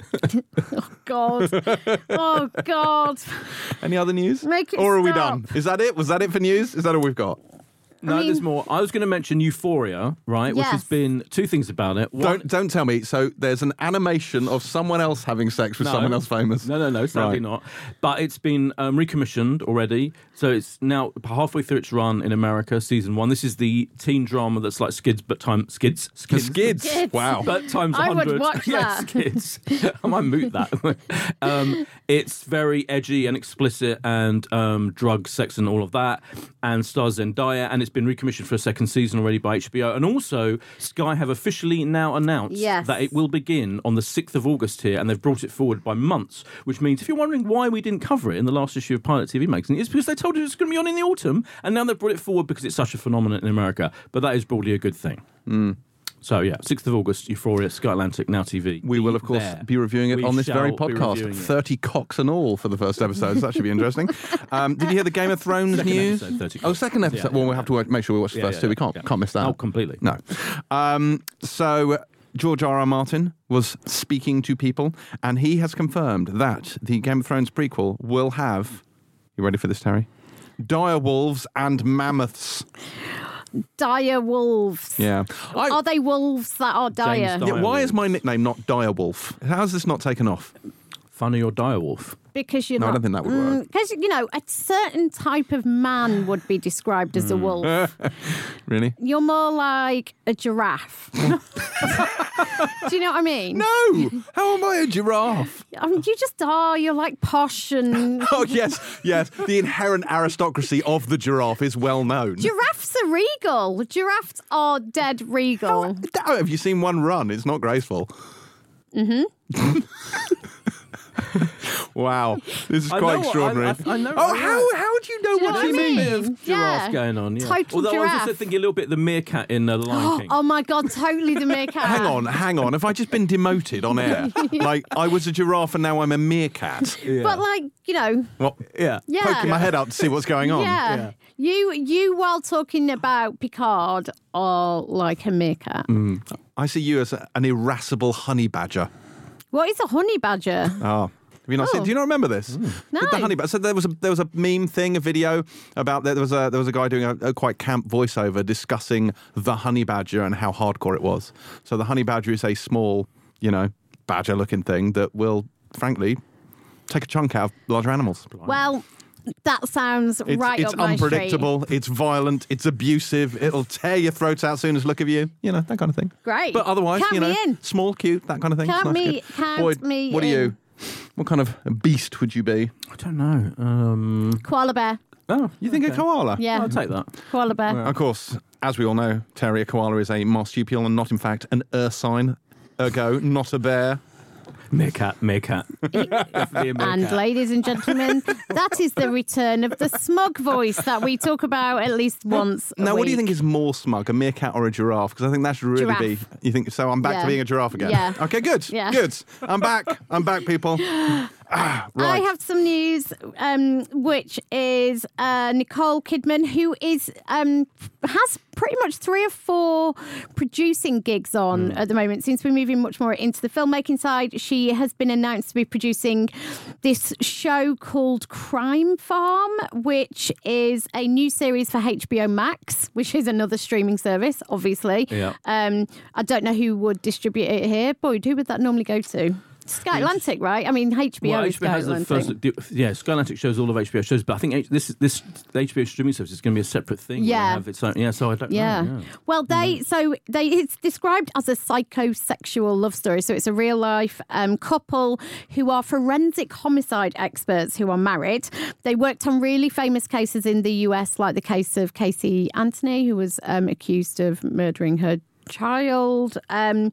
C: God. Oh, God.
A: Any other news?
C: Make it
A: or are we
C: stop.
A: done? Is that it? Was that it for news? Is that all we've got?
B: No,
C: mean-
B: there's more. I was going to mention Euphoria, right? Which has
C: Yes.
B: been two things about it. One,
A: Don't don't tell me. So there's an animation of someone else having sex with
B: No.
A: someone else famous.
B: No, no, no, sadly
A: Right.
B: not. But it's been um, recommissioned already. So it's now halfway through its run in America, season one. This is the teen drama that's like Skids, but time Skids.
A: The
B: Skids.
A: skids.
C: Skids.
A: Wow.
B: But times
C: I
B: one
C: would
B: hundred.
C: watch
B: Yeah,
C: that.
B: Skids. I might moot that. um, it's very edgy and explicit and um, drugs, sex and all of that. And stars Zendaya. And it's been recommissioned for a second season already by H B O. And also, Sky have officially now announced
C: Yes.
B: that it will begin on the sixth of August here. And they've brought it forward by months. Which means, if you're wondering why we didn't cover it in the last issue of Pilot T V Magazine, it's because they told us it's going to be on in the autumn. And now they've brought it forward because it's such a phenomenon in America. But that is broadly a good thing.
A: Mm.
B: So, yeah, sixth of August, Euphoria, Sky Atlantic, Now T V.
A: We
B: Be
A: will, of course,
B: there.
A: be reviewing it
B: We
A: on this very
B: shall be
A: podcast.
B: reviewing it.
A: thirty cocks and all for the first episode. So that should be interesting. Um, did you hear the Game of Thrones
B: Second
A: news?
B: episode, thirty
A: Oh, second episode.
B: Yeah,
A: well,
B: yeah,
A: we'll have to make sure we watch the
B: Yeah,
A: first
B: yeah,
A: two. We
B: yeah,
A: can't,
B: yeah.
A: can't miss that.
B: Oh, completely.
A: No. Um, so George R. R. Martin was speaking to people, and he has confirmed that the Game of Thrones prequel will have. You ready for this, Terry? Dire wolves and mammoths.
C: Dire wolves.
A: Yeah. I,
C: Are they wolves that are dire?
B: Dyer.
A: yeah, why is my nickname not Dire Wolf? How's this not taken off?
B: Funny or direwolf?
C: Because you're
A: No, I
C: not.
A: don't think that would work.
C: Because, you know, a certain type of man would be described as a wolf.
A: Really?
C: You're more like a giraffe. Do you know what I mean?
A: No! How am I a giraffe?
C: I mean, you just are. You're like posh and.
A: Oh, yes, yes. The inherent aristocracy of the giraffe is well known.
C: Giraffes are regal. Giraffes are dead regal.
A: Oh, have you seen one run? It's not graceful. Mm-hmm. Wow, this is
B: I
A: quite
B: know what-
A: extraordinary.
B: I- I- I know-
A: oh,
B: I know.
A: how how do you know
C: Do you
A: what
C: know
A: you
C: what I
A: mean?
C: mean?
B: Bit of giraffe
C: Yeah.
B: going on, yeah.
C: Total
B: Although I was
C: giraffe.
B: also thinking a little bit of the meerkat in uh, The Lion King.
C: Oh my God, totally the meerkat.
A: Hang on, hang on. Have I just been demoted on air? Like I was a giraffe and now I'm a meerkat.
C: But, like, you know,
A: What?
B: Yeah.
C: yeah.
A: Poking my head out to see what's going on.
C: Yeah.
B: Yeah.
C: You, you, while talking about Picard, are like a meerkat.
A: I see you as a, an irascible honey badger.
C: What is a honey badger?
A: Oh. Have you not seen?
C: Oh.
A: Do you not remember this?
C: No.
A: The, the honey badger. So there was a there was a meme thing, a video about there was a there was a guy doing a, a quite camp voiceover discussing the honey badger and how hardcore it was. So the honey badger is a small, you know, badger-looking thing that will, frankly, take a chunk out of larger animals.
C: Well, that sounds
A: It's,
C: right
A: it's
C: up my street.
A: unpredictable. It's violent. It's abusive. It'll tear your throat out as soon as look of you. You know that kind of thing.
C: Great.
A: But otherwise,
C: Count
A: you know,
C: me in.
A: small, cute, that kind of thing. It's
C: Count
A: nice,
C: me-
A: good.
C: count
A: Boyd,
C: me
A: what are you?
C: in.
A: What kind of beast would you be?
B: I don't know. Um,
C: Koala bear.
B: oh,
A: You think a koala?
C: Yeah.
B: I'll take that.
C: Koala bear.
A: Of course, as we all know, Terry, a koala is a marsupial and not, in fact, an ursine. Ergo, not a bear.
B: Meerkat, meerkat. Definitely a
C: And
B: meerkat.
C: ladies and gentlemen, that is the return of the smug voice that we talk about at least once. a
A: Now, what do you
C: week.
A: think is more smug, a meerkat or a giraffe? Because I think that should really
C: Giraffe.
A: be. You think so? I'm back
C: Yeah.
A: to being a giraffe again.
C: Yeah.
A: Okay, good.
C: Yeah.
A: Good. I'm back. I'm back, people. Ah, right.
C: I have some news, um, which is uh, Nicole Kidman, who is um, has pretty much three or four producing gigs on
A: Hmm.
C: at the moment. Seems to be moving much more into the filmmaking side. She has been announced to be producing this show called Crime Farm, which is a new series for H B O Max, which is another streaming service, obviously.
B: Yeah.
C: Um, I don't know who would distribute it here. Boyd, who would that normally go to? Sky Atlantic, right? I mean, H B O
B: Well,
C: is
B: H B O
C: Sky
B: has the
C: Atlantic.
B: first, yeah. Sky Atlantic shows all of H B O shows, but I think H, this this the H B O streaming service is going to be a separate thing. where they
C: Yeah.
B: have its own, yeah. So I don't
C: Yeah.
B: know. Yeah.
C: Well, they so they it's described as a psychosexual love story. So it's a real life um, couple who are forensic homicide experts who are married. They worked on really famous cases in the U S, like the case of Casey Anthony, who was um, accused of murdering her child. Um,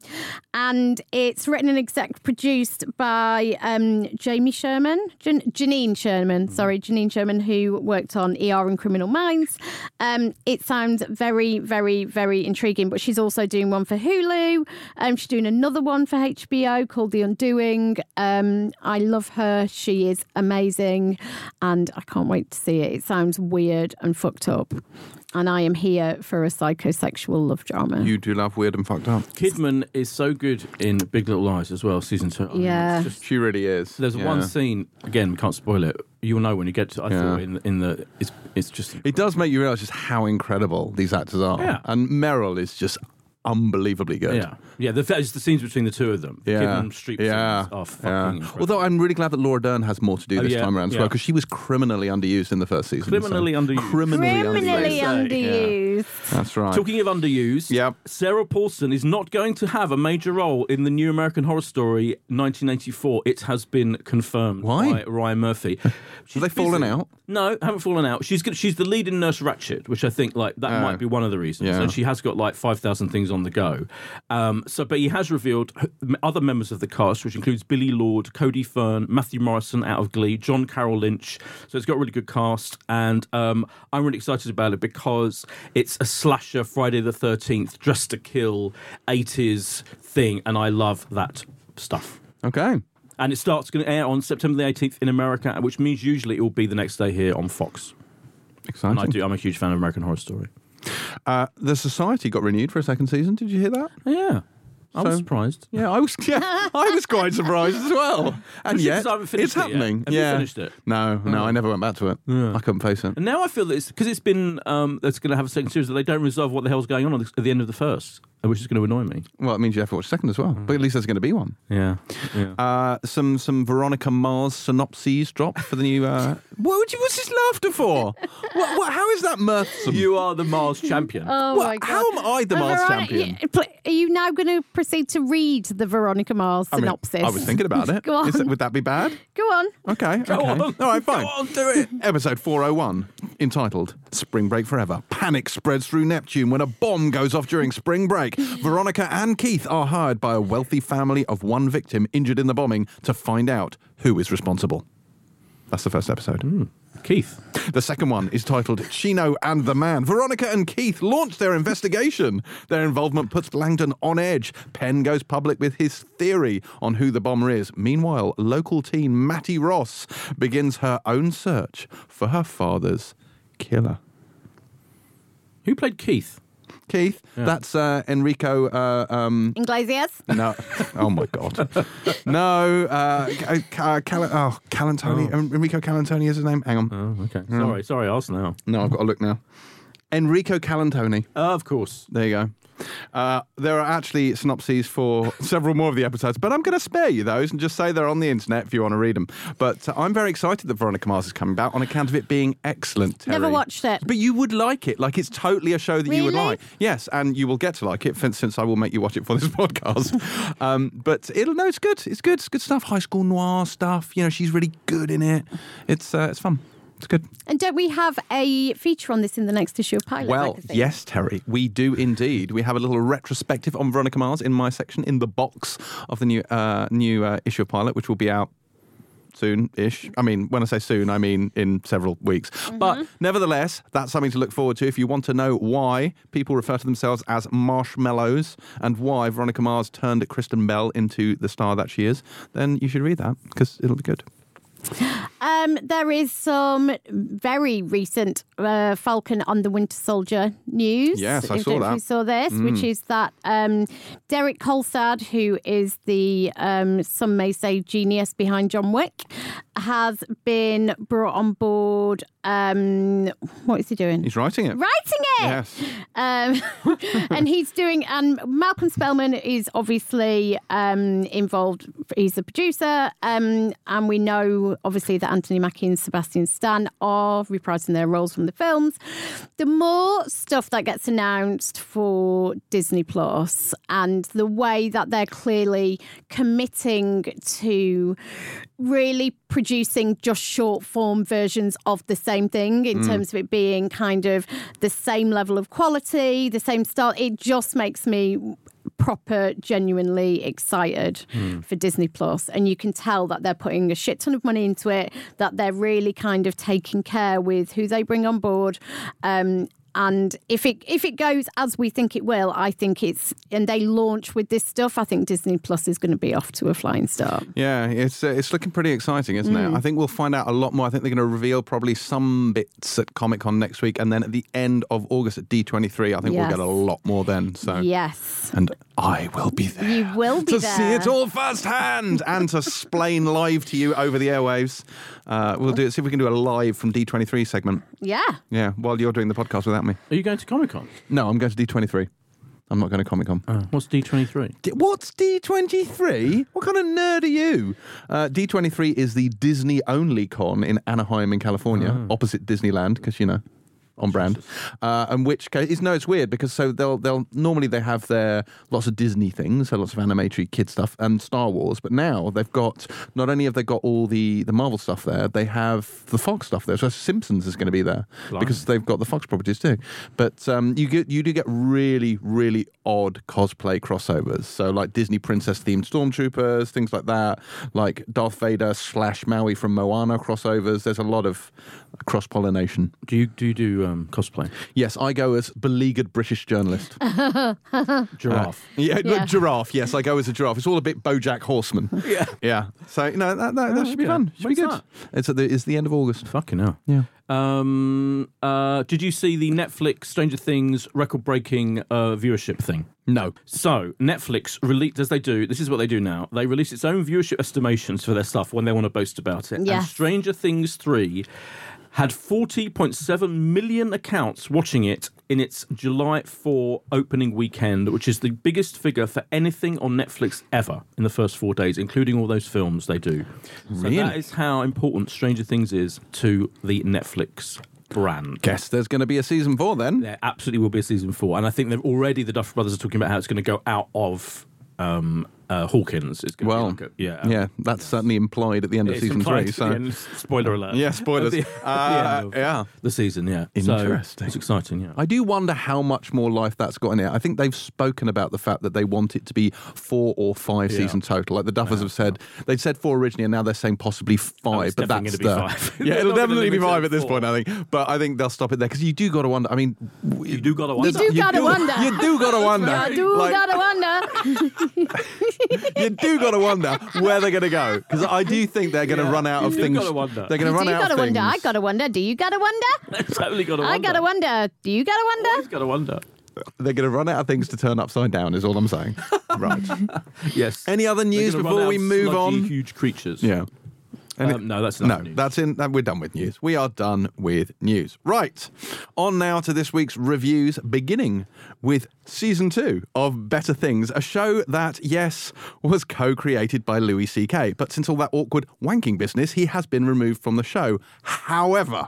C: and it's written and exec produced by um, Jamie Sherman, Jan- Janine Sherman, sorry, Janine Sherman, who worked on E R and Criminal Minds. Um, it sounds very, very, very intriguing, but she's also doing one for Hulu. Um, she's doing another one for H B O called The Undoing. Um, I love her. She is amazing, and I can't wait to see it. It sounds weird and fucked up. And I am here for a psychosexual love drama.
A: You do love weird and fucked up.
B: Kidman is so good in Big Little Lies as well, season two. I mean,
C: Yeah.
B: it's just-
A: She really is.
B: there's
A: Yeah.
B: one scene, again, can't spoil it. You'll know when you get to I
A: Yeah.
B: thought in, in the... It's, it's just...
A: It does make you realise just how incredible these actors are.
B: Yeah.
A: And Meryl is just unbelievably good.
B: Yeah, yeah. The, it's the scenes between the two of them. The
A: Yeah.
B: Kidman Streep
A: yeah.
B: scenes are fucking
A: yeah.
B: incredible.
A: Although I'm really glad that Laura Dern has more to do
B: Oh,
A: this
B: yeah,
A: time around as
B: yeah.
A: well, because she was criminally underused in the first season. so-
B: Criminally underused.
A: Criminally,
C: Criminally
A: underused.
C: underused.
A: That's right.
B: Talking of underused,
A: Yep.
B: Sarah Paulson is not going to have a major role in the new American Horror Story nineteen eighty-four. It has been confirmed
A: Why?
B: by Ryan Murphy.
A: Have they fallen out?
B: No, haven't fallen out. She's good. She's the lead in Nurse Ratched, which I think like that
A: Oh.
B: might be one of the reasons.
A: Yeah.
B: And she has got like five thousand things on the go. Um, so, but he has revealed other members of the cast, which includes Billy Lord, Cody Fern, Matthew Morrison out of Glee, John Carroll Lynch. So it's got a really good cast, and um, I'm really excited about it because it's a slasher Friday the thirteenth, Dressed to Kill, eighties thing, and I love that stuff.
A: Okay.
B: And it starts going to air on September the eighteenth in America, which means usually it will be the next day here on Fox.
A: Exciting.
B: And I do. I'm a huge fan of American Horror Story.
A: Uh, the Society got renewed for a second season. Did you hear that?
B: Yeah, I was
A: So-
B: surprised.
A: Yeah, I was. Yeah, I was quite surprised as well. And
B: Because
A: yet,
B: I haven't finished
A: it's
B: it yet.
A: happening.
B: Have you
A: yeah.
B: finished it?
A: No, no, I never went back to it. I couldn't face it.
B: And now I feel that it's because it's been um, that's going to have a second series that they don't resolve what the hell's going on at the, at the end of the first, which is going to annoy me.
A: Well, it means you have to watch a second as well. But at least there's going to be one.
B: Yeah, yeah.
A: Uh, some some Veronica Mars synopses dropped for the new. Uh... What would you? What's this laughter for? what, what, how is that mirthsome?
B: You are the Mars champion.
C: Oh
A: What-
C: my God.
A: how am I the
C: Uh,
A: Mars
C: Veroni-
A: champion?
C: y- pl- Are you now going to proceed to read the Veronica Mars
A: I mean,
C: synopsis?
A: I was thinking about it.
C: Go on.
A: Is that- would that be bad?
C: Go on.
A: Okay.
B: Go
A: okay.
B: on.
A: All right, fine.
B: Go on, do it.
A: Episode four oh one, entitled Spring Break Forever. Panic spreads through Neptune when a bomb goes off during spring break. Veronica and Keith are hired by a wealthy family of one victim injured in the bombing to find out who is responsible. That's the first episode.
B: Keith.
A: The second one is titled Chino and the Man. Veronica and Keith launch their investigation. Their involvement puts Langdon on edge. Penn goes public with his theory on who the bomber is. Meanwhile, local teen Mattie Ross begins her own search for her father's killer.
B: Who played Keith?
A: Keith, that's uh, Enrico. Uh, um,
C: Iglesias.
A: no, oh my God, no. Uh, Cal- Cal- oh, Calantoni. Enrico Calantoni is his name. Hang on.
B: Oh, okay. Sorry, sorry. Ask now.
A: No, I've got to look now. Enrico Calantoni.
B: Uh, of course.
A: There you go. Uh, there are actually synopses for several more of the episodes, but I'm going to spare you those and just say they're on the internet if you want to read them. But uh, I'm very excited that Veronica Mars is coming back on account of it being excellent, Terry.
C: Never watched it.
A: But you would like it. Like, it's totally a show that you would
C: Really?
A: like. Yes, and you will get to like it, for instance, I will make you watch it for this podcast. um, but it'll, no, it's good. It's good. It's good stuff. High school noir stuff. You know, she's really good in it. It's, uh, it's fun. It's good.
C: And don't we have a feature on this in the next issue of Pilot
A: Well,
C: magazine?
A: yes, Terry, we do indeed. We have a little retrospective on Veronica Mars in my section in the box of the new uh, new uh, issue of Pilot, which will be out soon-ish. I mean, when I say soon, I mean in several weeks.
C: Mm-hmm.
A: But nevertheless, that's something to look forward to if you want to know why people refer to themselves as marshmallows and why Veronica Mars turned Kristen Bell into the star that she is. Then you should read that because it'll be good.
C: Um, there is some very recent uh, Falcon and the Winter Soldier news.
A: Yes, I
C: don't
A: saw
C: know if
A: that.
C: you saw this,
A: Mm.
C: which is that um, Derek Kolstad, who is the, um, some may say, genius behind John Wick, has been brought on board. Um, what is he doing?
A: He's writing it.
C: Writing it!
A: Yes.
C: Um, and he's doing, and Malcolm Spellman is obviously um, involved. He's the producer, um, and we know obviously that Anthony Mackie and Sebastian Stan are reprising their roles from the films, the more stuff that gets announced for Disney Plus and the way that they're clearly committing to really producing just short form versions of the same thing in mm. terms of it being kind of the same level of quality, the same style. It just makes me proper, genuinely excited mm. for Disney Plus. And you can tell that they're putting a shit ton of money into it, that they're really kind of taking care with who they bring on board. Um, And if it if it goes as we think it will, I think it's, and they launch with this stuff, I think Disney Plus is going to be off to a flying start.
A: Yeah, it's uh, it's looking pretty exciting, isn't mm. it? I think we'll find out a lot more. I think they're going to reveal probably some bits at Comic-Con next week, and then at the end of August at D twenty-three, I think yes. we'll get a lot more then. So
C: yes.
A: And I will be there.
C: You will be
A: to
C: there.
A: see it all firsthand and to explain live to you over the airwaves. Uh, we'll do it, see if we can do a live from D twenty-three segment.
C: Yeah.
A: Yeah, while you're doing the podcast without me.
B: Are you going to Comic-Con?
A: No, I'm going to D twenty-three. I'm not going to Comic-Con.
B: Oh. What's D twenty-three?
A: D- What's D twenty-three? What kind of nerd are you? Uh, D twenty-three is the Disney-only con in Anaheim in California, oh. opposite Disneyland, because, you know, on brand. Uh, and which case, it's, no, it's weird because so they'll they'll normally they have their lots of Disney things, so lots of animatory kid stuff and Star Wars. But now they've got not only have they got all the the Marvel stuff there, they have the Fox stuff there. So Simpsons is going to be there Blimey. because they've got the Fox properties too. But um, you get you do get really really odd cosplay crossovers. So like Disney princess themed stormtroopers, things like that, like Darth Vader slash Maui from Moana crossovers. There's a lot of cross pollination.
B: Do you do you do um, cosplay?
A: Yes, I go as beleaguered British journalist.
B: Giraffe.
A: Uh, yeah,
C: Yeah.
A: giraffe. Yes, I go as a giraffe. It's all a bit BoJack Horseman.
B: Yeah.
A: Yeah. So, you know, that, that, that
B: Oh,
A: should be
B: yeah.
A: fun. Should
B: When's
A: be good.
B: that?
A: It's at the, it's the end of August.
B: Fucking hell.
A: Yeah.
B: Um, uh, did you see the Netflix Stranger Things record-breaking uh, viewership thing?
A: No.
B: So, Netflix, release, as they do, this is what they do now, they release its own viewership estimations for their stuff when they want to boast about it.
C: Yes.
B: And Stranger Things three had forty point seven million accounts watching it in its July fourth opening weekend, which is the biggest figure for anything on Netflix ever in the first four days, including all those films they do.
A: Really?
B: So that is how important Stranger Things is to the Netflix brand.
A: Guess there's going to be a season four then.
B: There absolutely will be a season four. And I think they've already, the Duffer Brothers are talking about how it's going to go out of um, uh, Hawkins. It's going
A: Well,
B: to be like a, yeah.
A: yeah, that's certainly implied at the end of
B: It's
A: season
B: implied
A: three.
B: at
A: So,
B: the end. Spoiler alert.
A: yeah, spoilers.
B: At the-
A: Uh,
B: at the end of
A: yeah.
B: the season, yeah.
A: Interesting.
B: So it's exciting, yeah.
A: I do wonder how much more life that's got in it. I think they've spoken about the fact that they want it to be four or five
B: Yeah.
A: seasons total. Like the Duffers
B: Yeah.
A: have said, they'd said four originally, and now they're saying possibly five.
B: it's
A: but
B: definitely
A: that's
B: gonna
A: the
B: be five.
A: yeah,
B: They're
A: it'll
B: not gonna
A: definitely be
B: limit it
A: five
B: to
A: at this
B: four.
A: point. I think, but I think they'll stop it there because you do got to wonder. I mean,
B: You do got to
C: You
B: wonder.
C: do gotta wonder.
A: You do got to wonder.
C: I do
A: Like,
C: gotta wonder.
A: you do got to wonder where they're going to go because I do think they're going to
B: Yeah,
A: run out
B: you
A: of
B: do
A: things.
B: gotta wonder.
A: They're going
C: You
A: to run
C: do
A: out
C: gotta
A: of things.
C: wonder. I gotta wonder. Do you gotta wonder?
B: totally got to wonder.
C: I gotta wonder. Do you gotta wonder?
B: Always got to wonder.
A: They're going to run out of things to turn upside down. Is all I'm saying. Right.
B: Yes.
A: Any other
B: They're
A: news
B: gonna run
A: before
B: out
A: we
B: of
A: move
B: sludgy,
A: on?
B: huge creatures.
A: Yeah. Any-
B: Um, no, that's
A: No,
B: enough news.
A: that's in. That we're done with news. We are done with news. Right. On now to this week's reviews, beginning with season two of Better Things, a show that, yes, was co-created by Louis C K. But since all that awkward wanking business, he has been removed from the show. However,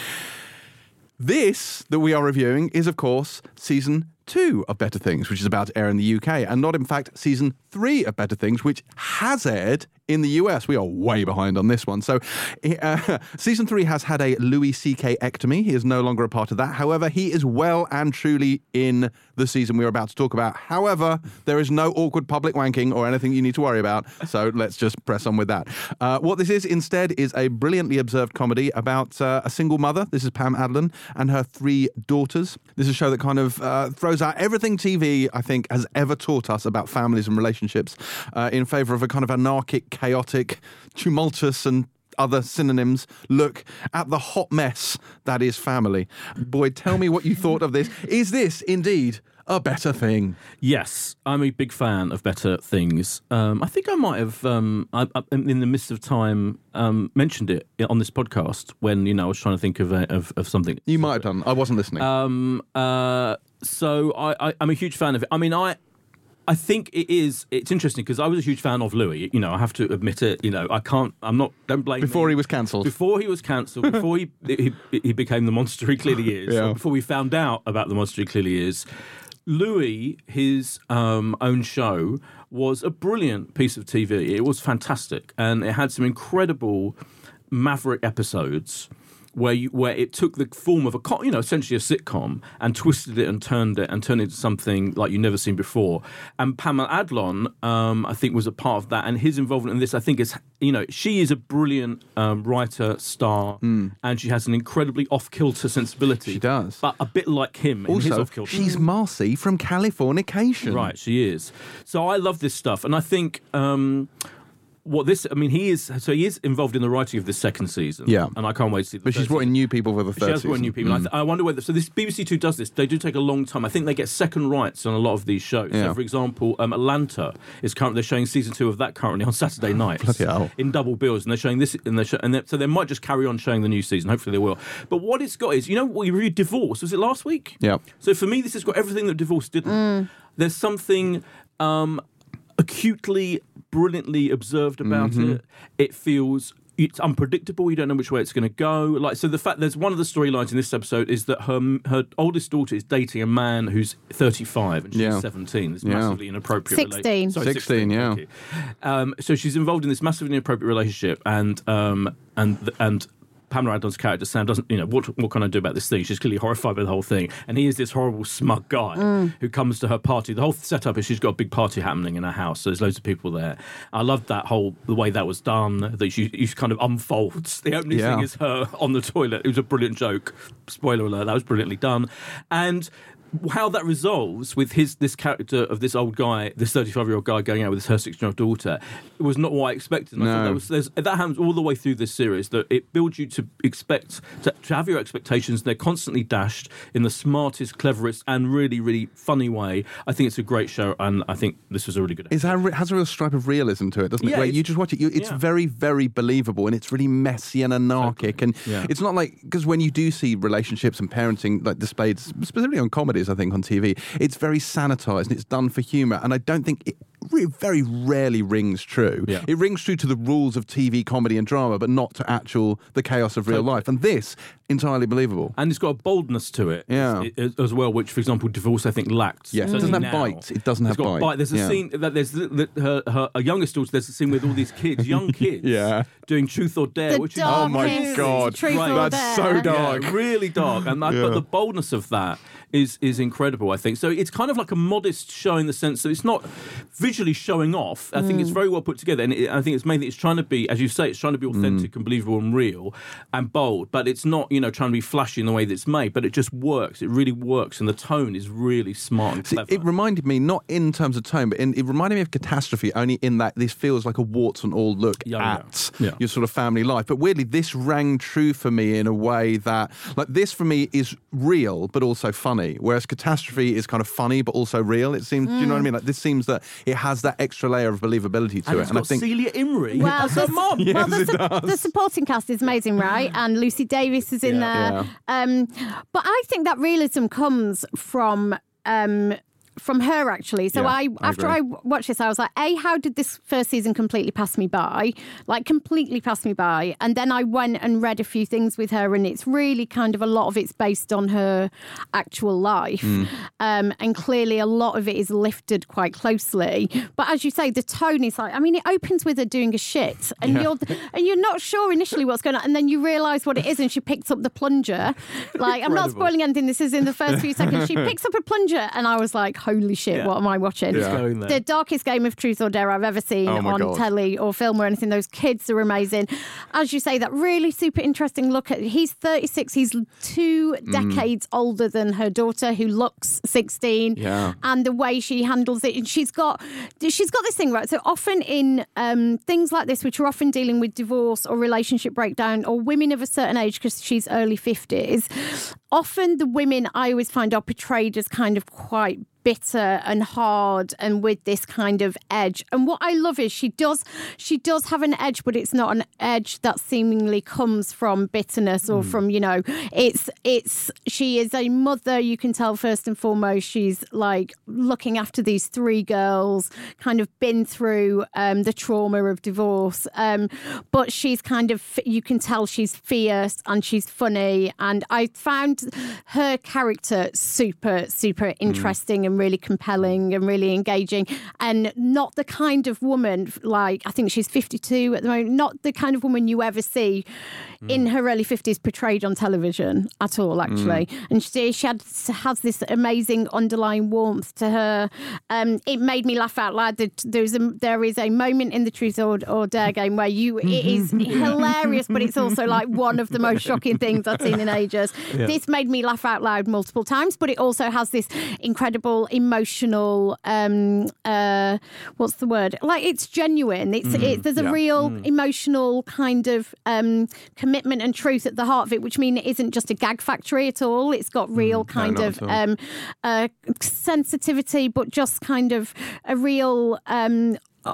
A: this that we are reviewing is, of course, season two of Better Things, which is about to air in the U K, and not, in fact, season three of Better Things, which has aired in the U S. We are way behind on this one. So uh, season three has had a Louis C K ectomy. He is no longer a part of that. However, he is well and truly in the season we're about to talk about. However, there is no awkward public wanking or anything you need to worry about. So let's just press on with that. Uh, what this is instead is a brilliantly observed comedy about uh, a single mother. This is Pam Adlon and her three daughters. This is a show that kind of uh, throws out everything T V, I think, has ever taught us about families and relationships uh, in favour of a kind of anarchic, chaotic, tumultuous and other synonyms look at the hot mess that is family. Boyd, tell me what you thought of this. Is this indeed a better thing?
B: Yes, I'm a big fan of Better Things. Um, I think I might have, um, I, I, in the midst of time, um, mentioned it on this podcast when, you know, I was trying to think of a, of, of something.
A: You might have done. I wasn't listening.
B: Um, uh, so I, I, I'm a huge fan of it. I mean, I... I think it is. It's interesting because I was a huge fan of Louis. You know, I have to admit it. You know, I can't. I'm not. Don't blame
A: Before
B: me.
A: he was cancelled.
B: Before he was cancelled. Before he, he he became the monster he clearly is.
A: Yeah.
B: Or before we found out about the monster he clearly is. Louis, his um, own show, was a brilliant piece of T V. It was fantastic, and it had some incredible maverick episodes where you, where it took the form of a co- you know essentially a sitcom and twisted it and turned it and turned it into something like you've never seen before. And Pamela Adlon, um, I think, was a part of that, and his involvement in this, I think, is you know she is a brilliant um, writer, star, mm. and she has an incredibly off-kilter sensibility.
A: She does,
B: but a bit like him in his
A: also,
B: off-kilter.
A: she's Marcy from Californication.
B: Right, she is. So I love this stuff, and I think. Um, What this, I mean, he is, so he is involved in the writing of this second season.
A: Yeah.
B: And I can't wait to see the
A: But she's brought in new people for the third
B: She has brought in
A: season.
B: new people.
A: Mm.
B: I, th- I wonder whether, so this B B C Two does this, they do take a long time. I think they get second rights on a lot of these shows.
A: Yeah.
B: So, for example, um, Atlanta is currently, they're showing season two of that currently on Saturday nights.
A: Bloody hell.
B: In double bills. And they're showing this, and they're show, and they're, so they might just carry on showing the new season. Hopefully they will. But what it's got is, you know, we reviewed Divorce. Was it last week?
A: Yeah.
B: So for me, this has got everything that Divorce didn't. Mm. There's something um, acutely, brilliantly observed about
A: Mm-hmm.
B: it. It feels it's unpredictable. You don't know which way it's going to go. Like, so the fact there's one of the storylines in this episode is that her her oldest daughter is dating a man who's thirty-five and she's
A: Yeah.
B: seventeen. It's
A: Yeah.
B: massively inappropriate.
C: sixteen.
B: Rela- Sorry,
A: sixteen, yeah.
B: thank you. Um, so she's involved in this massively inappropriate relationship, and um, and and. Pamela Adlon's character, Sam, doesn't, you know, what what can I do about this thing? She's clearly horrified by the whole thing. And he is this horrible, smug guy mm. who comes to her party. The whole setup is she's got a big party happening in her house. So there's loads of people there. I loved that whole, the way that was done, that she, she kind of unfolds. The opening
A: Yeah.
B: thing is her on the toilet. It was a brilliant joke. Spoiler alert, that was brilliantly done. And how that resolves with his this character of this old guy, this thirty-five-year-old guy going out with her sixteen-year-old daughter, it was not what I expected. And I
A: No.
B: thought that was there's, that happens all the way through this series, that it builds you to expect to, to have your expectations. They're constantly dashed in the smartest, cleverest, and really, really funny way. I think it's a great show, and I think this was a really good episode.
A: It has a, has a real stripe of realism to it, doesn't it?
B: Yeah,
A: Where
B: it's-
A: you just watch it, you, it's
B: yeah.
A: very, very believable, and it's really messy and anarchic. And
B: Yeah.
A: it's not like, because when you do see relationships and parenting like displayed, specifically on comedies, I think, on T V, it's very sanitized and it's done for humor. And I don't think it re- very rarely rings true.
B: Yeah.
A: It rings true to the rules of T V comedy and drama, but not to actual the chaos of real
B: Totally.
A: life. And this, entirely believable.
B: And it's got a boldness to it,
A: Yeah.
B: as, as well, which, for example, Divorce, I think, lacked.
A: Yes, it
B: Certainly
A: doesn't have
B: now.
A: bite. It doesn't have
B: It's got
A: bite.
B: There's a
A: Yeah.
B: scene that there's the, the, her, her a youngest daughter. There's a scene with all these kids, young kids,
A: Yeah.
B: doing Truth or Dare,
C: The
B: which is
C: darkest
A: Oh my God.
C: truth
B: Right.
C: or
A: That's
C: dare.
A: so dark.
B: Yeah, really dark. And I,
A: Yeah.
B: but the boldness of that is is incredible, I think. So it's kind of like a modest show in the sense that it's not visually showing off. I think it's very well put together, and it, I think it's mainly it's trying to be, as you say, it's trying to be authentic and believable and real and bold. But it's not, you know, trying to be flashy in the way that it's made. But it just works. It really works, and the tone is really smart and
A: See,
B: clever.
A: it reminded me, not in terms of tone, but in, it reminded me of Catastrophe, only in that this feels like a warts and all look
B: Yeah, yeah.
A: at
B: Yeah.
A: your sort of family life. But weirdly, this rang true for me in a way that, like, this for me is real, but also funny, whereas Catastrophe is kind of funny, but also real. It seems, do you know what I mean? Like, this seems that it has that extra layer of believability to
B: and
A: it.
B: it's
A: And I
B: got
A: think,
B: Celia Imrie
C: Well,
B: as her
C: the-
B: mum.
C: well, the,
A: it
C: su-
A: does.
C: the supporting cast is amazing, right? And Lucy Davis is in
B: Yeah.
C: there. Um, but I think that realism comes from. Um, from her, actually. So
A: Yeah,
C: I,
A: I
C: after
A: agree.
C: I w- watched this, I was like, A, how did this first season completely pass me by? Like, completely pass me by. And then I went and read a few things with her, and it's really kind of a lot of it's based on her actual life.
A: Mm.
C: Um, and clearly a lot of it is lifted quite closely. But as you say, the tone is like, I mean, it opens with her doing a shit, and
A: Yeah.
C: you're and you're not sure initially what's going on, and then you realise what it is, and she picks up the plunger. Like, I'm not
B: Incredible.
C: spoiling anything, this is in the first few seconds. She picks up a plunger, and I was like, holy shit,
B: Yeah.
C: what am I watching?
B: It's going there.
C: The darkest game of truth or dare I've ever seen
A: Oh my
C: on
A: God.
C: telly or film or anything. Those kids are amazing. As you say, that really super interesting look at, he's thirty-six, he's two
A: Mm.
C: decades older than her daughter, who looks sixteen.
A: Yeah.
C: And the way she handles it, and she's got she's got this thing, right? So often in um, things like this, which are often dealing with divorce or relationship breakdown or women of a certain age, because she's early fifties, often the women I always find are portrayed as kind of quite bitter and hard and with this kind of edge. And what I love is she does she does have an edge, but it's not an edge that seemingly comes from bitterness or mm. from, you know, it's it's she is a mother. You can tell first and foremost she's like looking after these three girls, kind of been through um, the trauma of divorce. Um, but she's kind of, you can tell she's fierce and she's funny. And I found her character super, super interesting mm. and really compelling and really engaging. And not the kind of woman, like, I think she's fifty-two at the moment, not the kind of woman you ever see mm. in her early fifties portrayed on television at all, actually. Mm. And she, she had, has this amazing underlying warmth to her. Um, it made me laugh out loud. There's a, there is a moment in the Truth or, or Dare game where you, it is hilarious, but it's also like one of the most shocking things I've seen in ages. Yeah. This made me laugh out loud multiple times, but it also has this incredible emotional, um, uh, what's the word? Like, it's genuine. It's, mm, it, there's a yeah. real mm. emotional kind of um, commitment and truth at the heart of it, which means it isn't just a gag factory at all. It's got real mm, kind no, of um, uh, sensitivity, but just kind of a real um,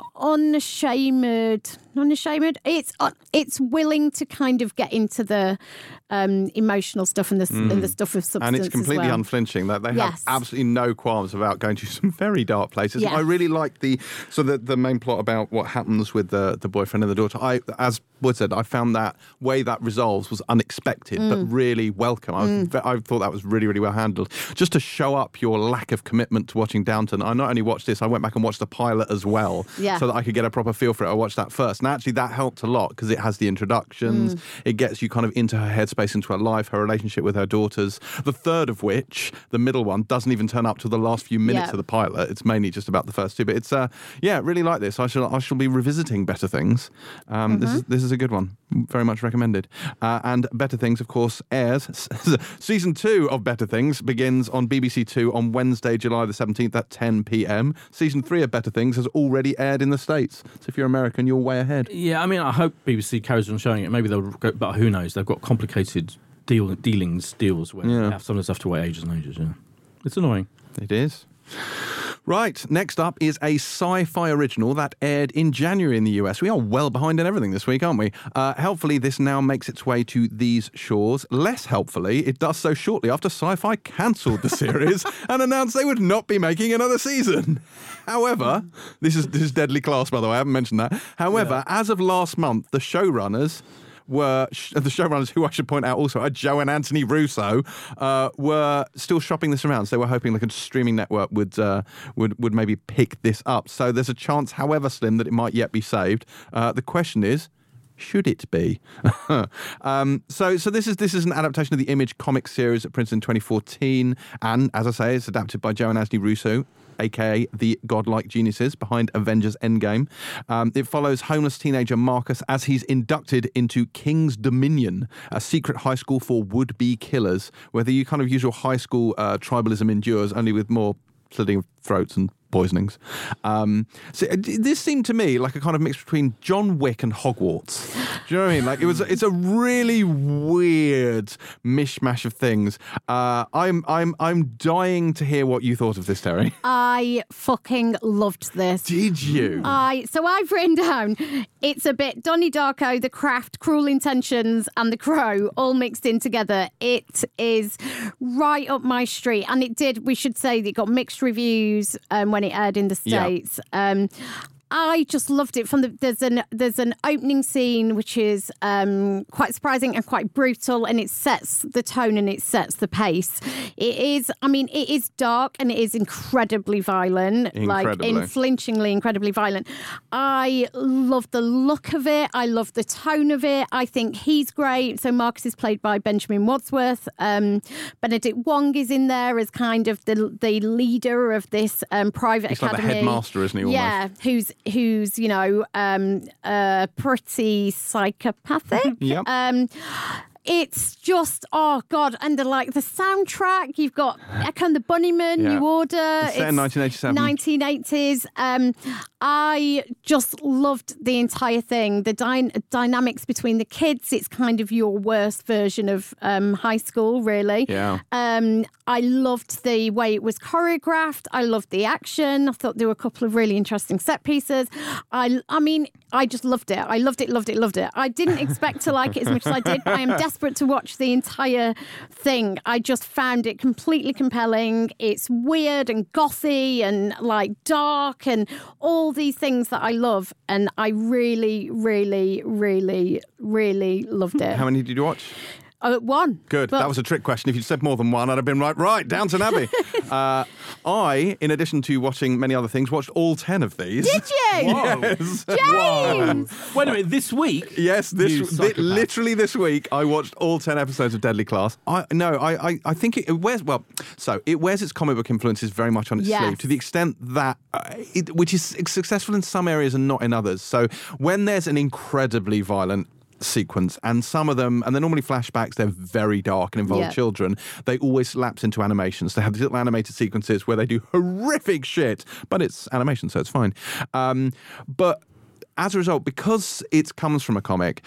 C: unashamed, unashamed. It's uh, it's willing to kind of get into the um, emotional stuff and the mm. and the stuff of substance,
A: and it's completely
C: as well.
A: unflinching. That they have
C: yes.
A: absolutely no qualms about going to some very dark places.
C: Yes.
A: I really like the so the the main plot about what happens with the the boyfriend and the daughter. I, as Wood said, I found that way that resolves was unexpected mm. but really welcome. I, was, mm. I thought that was really really well handled. Just to show up your lack of commitment to watching Downton. I not only watched this, I went back and watched the pilot as well,
C: yeah.
A: so that I could get a proper feel for it. I watched that first, and actually that helped a lot because it has the introductions. Mm. It gets you kind of into her headspace, into her life, her relationship with her daughters. The third of which, the middle one, doesn't even turn up till the last few minutes
C: yeah.
A: of the pilot. It's mainly just about the first two, but it's uh, yeah, really like this. I shall I shall be revisiting Better Things. Um, mm-hmm. This is this is a good one. Very much recommended. Uh, and Better Things, of course, airs. Season two of Better Things begins on B B C Two on Wednesday, July the seventeenth at ten p.m. Season three of Better Things has already aired in the States. So if you're American, you're way ahead.
B: Yeah, I mean, I hope B B C carries on showing it. Maybe they'll go, but who knows? They've got complicated deal dealings, deals where yeah. they have sometimes have to wait ages and ages. Yeah, it's annoying.
A: It is. Right, next up is a sci-fi original that aired in January in the U S. We are well behind in everything this week, aren't we? Uh, helpfully, this now makes its way to these shores. Less helpfully, it does so shortly after Sci-Fi cancelled the series and announced they would not be making another season. However, this is this is Deadly Class, by the way, I haven't mentioned that. However, yeah. as of last month, the showrunners... were the showrunners, who I should point out also are Joe and Anthony Russo, uh, were still shopping this around. So they were hoping like a streaming network would uh, would would maybe pick this up. So there's a chance, however slim, that it might yet be saved. Uh, the question is, should it be? um, so, so this is this is an adaptation of the Image comic series that printed in twenty fourteen, and as I say, it's adapted by Joe and Anthony Russo, aka the godlike geniuses behind Avengers Endgame. Um, it follows homeless teenager Marcus as he's inducted into King's Dominion, a secret high school for would-be killers, where the kind of usual high school uh, tribalism endures, only with more slitting of throats and poisonings. Um, so this seemed to me like a kind of mix between John Wick and Hogwarts. Do you know what I mean? Like it was, it's a really weird mishmash of things. Uh, I'm, I'm, I'm dying to hear what you thought of this, Terry.
C: I fucking loved this.
A: Did you?
C: I so I've written down. It's a bit Donnie Darko, The Craft, Cruel Intentions, and The Crow all mixed in together. It is right up my street, and it did. We should say that it got mixed reviews um, when it aired in the States. Yeah. Um, I just loved it. From the there's an there's an opening scene which is um, quite surprising and quite brutal, and it sets the tone and it sets the pace. It is, I mean, it is dark and it is incredibly violent,
A: incredibly.
C: like unflinchingly incredibly violent. I love the look of it. I love the tone of it. I think he's great. So Marcus is played by Benjamin Wadsworth. Um, Benedict Wong is in there as kind of the the leader of this um, private
A: he's
C: academy.
A: He's like the headmaster, isn't he? Almost?
C: Yeah, who's who's, you know, um, uh, pretty psychopathic.
A: Yep.
C: Um, it's just, oh God. And the like the soundtrack, you've got Echo and the Bunnymen,
A: Yeah.
C: New Order.
A: It's set in nineteen eighty-seven.
C: nineteen eighties. Um, I just loved the entire thing. The dy- dynamics between the kids, it's kind of your worst version of um, high school, really.
A: Yeah.
C: Um, I loved the way it was choreographed. I loved the action. I thought there were a couple of really interesting set pieces. I, I mean, I just loved it. I loved it, loved it, loved it. I didn't expect to like it as much as I did, but I am desperate to watch the entire thing. I just found it completely compelling. It's weird and gothy and like dark and all these things that I love. And I really, really, really, really loved it.
A: How many did you watch?
C: Oh, one.
A: Good.
C: But-
A: that was a trick question. If you'd said more than one, I'd have been right, right, Downton Abbey. uh, I, in addition to watching many other things, watched all ten of these.
C: Did you?
A: Yes.
C: James!
B: Wait a minute, this week?
A: Yes, this
B: You
A: thi-
B: psychopath.
A: literally this week I watched all ten episodes of Deadly Class. I no, I I, I think it, it wears well. So it wears its comic book influences very much on its
C: Yes.
A: sleeve to the extent that uh, it, which is successful in some areas and not in others. So when there's an incredibly violent sequence, and some of them, and they're normally flashbacks, they're very dark and involve
C: Yeah.
A: children, they always lapse into animations. They have these little animated sequences where they do horrific shit, but it's animation, so it's fine. Um, but as a result, because it comes from a comic,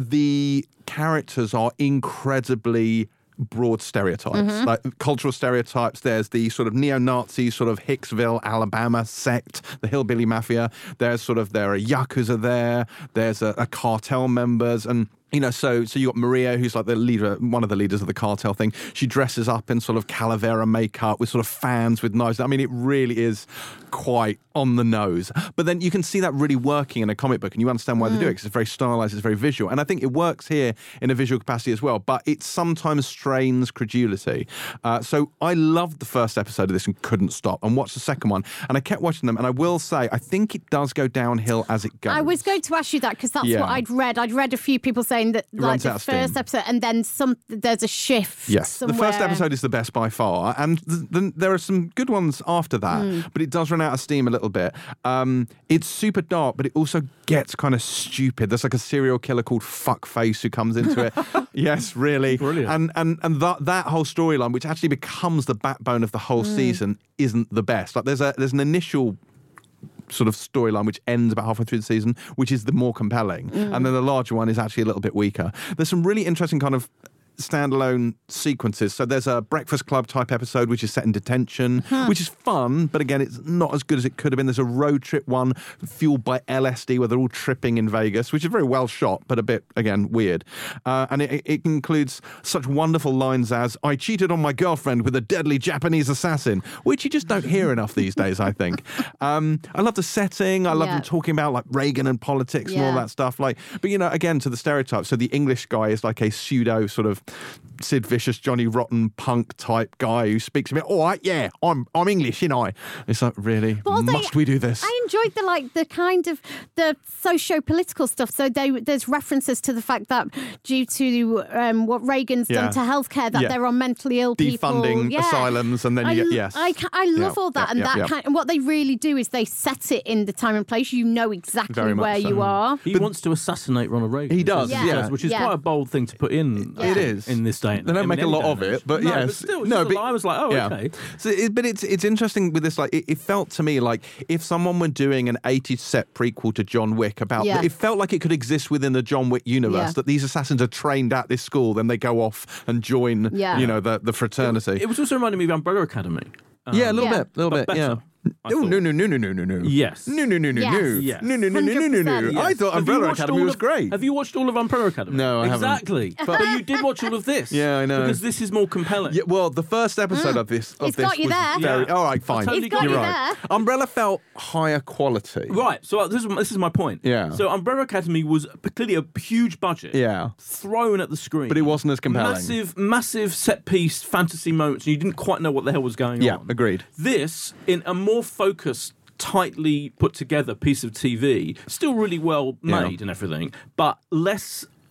A: the characters are incredibly broad stereotypes,
C: Mm-hmm.
A: like cultural stereotypes. There's the sort of neo-Nazi sort of Hicksville, Alabama sect, the hillbilly mafia. There's sort of, there are Yakuza there. There's a, a cartel members, and you know, so so you got Maria, who's like the leader, one of the leaders of the cartel thing. She dresses up in sort of Calavera makeup with sort of fans with knives. I mean, it really is quite on the nose. But then you can see that really working in a comic book, and you understand why they do it, because it's very stylized, it's very visual. And I think it works here in a visual capacity as well, but it sometimes strains credulity. Uh, so I loved the first episode of this and couldn't stop, and watched the second one. And I kept watching them, and I will say, I think it does go downhill as it goes.
C: I was going to ask you that because that's
A: Yeah.
C: what I'd read. I'd read a few people saying that like
A: runs
C: the
A: out of steam.
C: first episode, and then some there's a shift.
A: Yes,
C: somewhere.
A: the first episode is the best by far, and th- th- there are some good ones after that,
C: Mm.
A: but it does run out of steam a little bit. Um, it's super dark, but it also gets kind of stupid. There's like a serial killer called Fuckface who comes into it. Yes, really.
B: Brilliant.
A: And and and that that whole storyline, which actually becomes the backbone of the whole
C: Mm.
A: season, isn't the best. Like there's a there's an initial sort of storyline which ends about halfway through the season, which is the more compelling.
C: Mm.
A: And then the larger one is actually a little bit weaker. There's some really interesting kind of standalone sequences. So there's a Breakfast Club type episode which is set in detention, which is fun, but again, it's not as good as it could have been. There's a road trip one fueled by L S D where they're all tripping in Vegas, which is very well shot, but a bit, again, weird. Uh, and it, it includes such wonderful lines as, "I cheated on my girlfriend with a deadly Japanese assassin," which you just don't hear enough these days, I think. Um, I love the setting. I love
C: Yeah.
A: them talking about like Reagan and politics and all
C: Yeah.
A: that stuff. Like, but you know, again, to the stereotype. So the English guy is like a pseudo sort of Sid Vicious, Johnny Rotten punk type guy who speaks a bit. All right, yeah, I'm I'm English, you know. It's like, really,
C: But also,
A: must we do this?
C: I enjoyed the like the kind of the socio-political stuff. So they, there's references to the fact that due to um, what Reagan's
A: Yeah.
C: done to healthcare, that
A: Yeah.
C: there are mentally ill people.
A: Defunding
C: Yeah.
A: asylums, and then you
C: I,
A: get yes.
C: I, ca- I love
A: Yeah,
C: all that,
A: yeah,
C: and
A: yeah,
C: that
A: yeah.
C: kind. And what they really do is they set it in the time and place. You know exactly
A: Very much
C: where
A: so.
C: you are.
B: He wants to assassinate Ronald Reagan.
A: He does,
C: Yeah.
A: yeah.
B: Which is
C: Yeah.
B: quite a bold thing to put in.
C: It
B: uh,
A: is.
B: in this day.
A: They don't
B: in
A: make a
B: any
A: lot
B: day
A: of
B: and
A: it,
B: age.
A: but
B: no,
A: yes.
B: but still, it's
A: No,
B: just a
A: but-
B: lie. I was like, oh,
A: yeah.
B: okay.
A: So, it, but it's it's interesting with this. Like, it, it felt to me like if someone were doing an eighties set prequel to John Wick about,
C: Yeah.
A: it felt like it could exist within the John Wick universe.
C: Yeah.
A: That these assassins are trained at this school, then they go off and join,
C: Yeah.
A: you know, the the fraternity.
B: It was also reminding me of Umbrella Academy. Um,
A: yeah, a little
C: Yeah.
A: bit, a little
B: but
A: bit. Yeah.
B: better, I
A: Oh,
B: thought.
A: no, no, no, no, no, no, no.
B: Yes.
A: No, no, no, no,
C: Yes.
A: no.
B: Yes.
A: No, no, no, no, no, no, no.
C: one hundred percent.
A: I thought
B: Have you
A: Umbrella
B: watched
A: Academy
B: all
A: was
B: of-
A: great.
B: Have you watched all of Umbrella Academy?
A: No, I haven't.
B: exactly. But you did watch all of this.
A: Yeah, I know.
B: Because this is more compelling.
A: Yeah, well, the first episode of this of
C: It's
A: this
C: got you
A: was
C: there.
A: very.
B: Yeah.
A: All right, fine.
B: totally
C: It's got
A: You're
C: you
A: right.
C: there.
A: Umbrella felt higher quality.
B: Right. So uh, this is this is my point.
A: Yeah.
B: So Umbrella Academy was clearly a huge budget.
A: Yeah.
B: Thrown at the screen.
A: But it wasn't as compelling.
B: Massive, massive set piece fantasy moments, and you didn't quite know what the hell was going
A: Yeah,
B: on.
A: agreed.
B: This, in a more focused, tightly put together piece of T V, still really well
A: Yeah.
B: made and everything, but less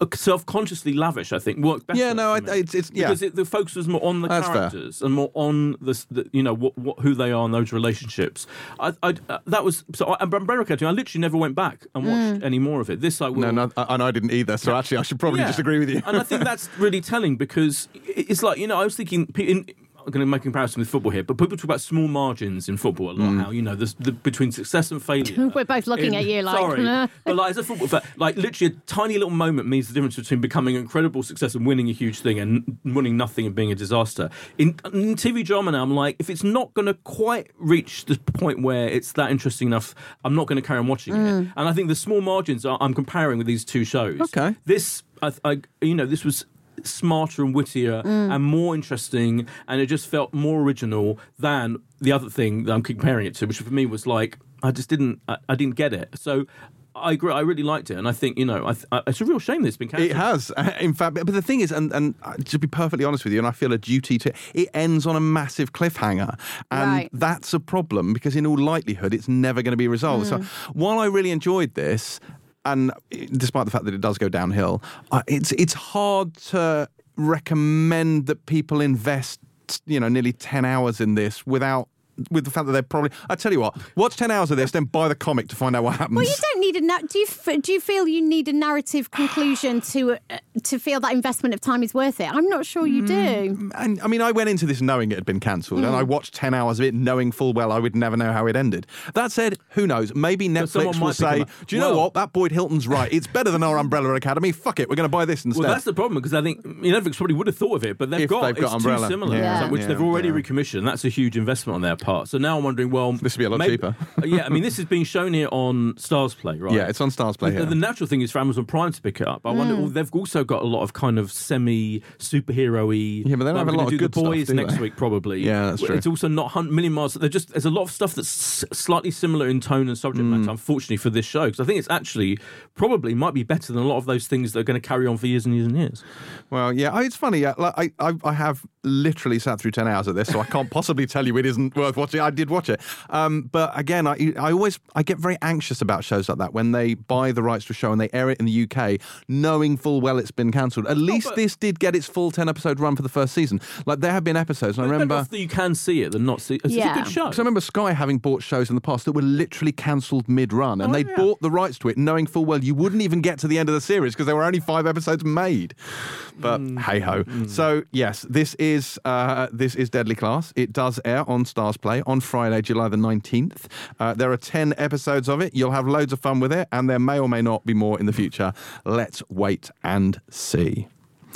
B: self-consciously lavish, I think, worked better.
A: Yeah, no,
B: for
A: I,
B: me.
A: it's, it's yeah.
B: Because it, the focus was more on the
A: That's
B: characters and more on the, the you know, what, what, who they are in those relationships. I, I, uh, that was so. I, Umbrella Academy, I literally never went back and watched
C: Mm.
B: any more of it. This I will.
A: No, no, and I didn't either. So actually, I should probably
B: Yeah.
A: just agree with you.
B: And I think that's really telling because it's like, you know, I was thinking. In, I'm going to make a comparison with football here, but people talk about small margins in football a lot.
A: Mm.
B: How, you know, the, the, between success and failure.
C: We're both looking
B: In-
C: at you like.
B: sorry, but like as a football fan, like literally a tiny little moment means the difference between becoming an incredible success and winning a huge thing and winning nothing and being a disaster. In, in T V drama now, I'm like, if it's not going to quite reach the point where it's that interesting enough, I'm not going to carry on watching
C: Mm.
B: it. And I think the small margins are, I'm comparing with these two shows.
A: Okay.
B: This, I, I, you know, this was smarter and wittier
C: Mm.
B: and more interesting, and it just felt more original than the other thing that I'm comparing it to, which for me was like I just didn't I, I didn't get it. So I agree, I really liked it, and I think, you know, I th- I, it's a real shame that it's been cancelled.
A: It has, in fact. But the thing is, and, and to be perfectly honest with you, and I feel a duty to, it ends on a massive cliffhanger. And
C: Right.
A: that's a problem because in all likelihood, it's never going to be resolved. So while I really enjoyed this, and despite the fact that it does go downhill, uh, it's it's hard to recommend that people invest, you know, nearly ten hours in this without with the fact that they're probably. I tell you what, watch ten hours of this, then buy the comic to find out what happens.
C: Well, you don't need a. Na- do you f- do you feel you need a narrative conclusion to uh, to feel that investment of time is worth it? I'm not sure you do.
A: And I mean, I went into this knowing it had been cancelled,
C: Mm.
A: and I watched ten hours of it knowing full well I would never know how it ended. That said, who knows? Maybe
B: someone
A: Netflix will
B: might pick
A: say,
B: them up.
A: do you know
B: Well-
A: what? That Boyd Hilton's right. It's better than our Umbrella Academy. Fuck it. We're going to buy this instead.
B: Well, that's the problem, because I think you know, Netflix probably would have thought of it, but they've
A: If
B: got,
A: they've got
B: it's
A: Umbrella.
B: too similar,
C: Yeah.
B: so- which
A: Yeah,
B: they've already
A: yeah.
B: recommissioned. That's a huge investment on their part. So now I'm wondering, well,
A: This would be a lot
B: maybe-
A: cheaper.
B: yeah, I mean, this is being shown here on Stars Play, right?
A: Yeah, it's on Stars Play
B: The,
A: here.
B: the natural thing is for Amazon Prime to pick it up. I wonder, well, they've also got a lot of kind of semi-superhero-y.
A: Yeah, but they don't
B: like
A: have a
B: we're
A: lot
B: gonna
A: of
B: do
A: good
B: The Boys
A: stuff, do
B: next
A: they?
B: week, probably.
A: Yeah, that's true.
B: It's also not hun- million miles. They're just there's a lot of stuff that's s- slightly similar in tone and subject
A: Mm.
B: matter. Unfortunately for this show, because I think it's actually probably might be better than a lot of those things that are going to carry on for years and years and years.
A: Well, yeah, I- it's funny. Yeah, like, I, I, I have literally sat through ten hours of this, so I can't possibly tell you it isn't worth watching. I did watch it, um, but again, I, I always I get very anxious about shows like that when they buy the rights to a show and they air it in the U K, knowing full well it's been cancelled. At least
B: but-
A: this did get its full ten episode run for the first season. Like there have been episodes, and I
B: It's better
A: remember.
B: off that you can see it than not see. It's
C: Yeah.
B: a good show.
A: Because I remember Sky having bought shows in the past that were literally cancelled mid-run, and
B: Oh,
A: they
B: yeah.
A: bought the rights to it knowing full well you wouldn't even get to the end of the series because there were only five episodes made. But
B: Mm.
A: hey ho. So yes, this is uh, this is Deadly Class. It does air on Stars Play on Friday, July the nineteenth. Uh, there are ten episodes of it. You'll have loads of fun with it, and there may or may not be more in the future. Let's wait and see.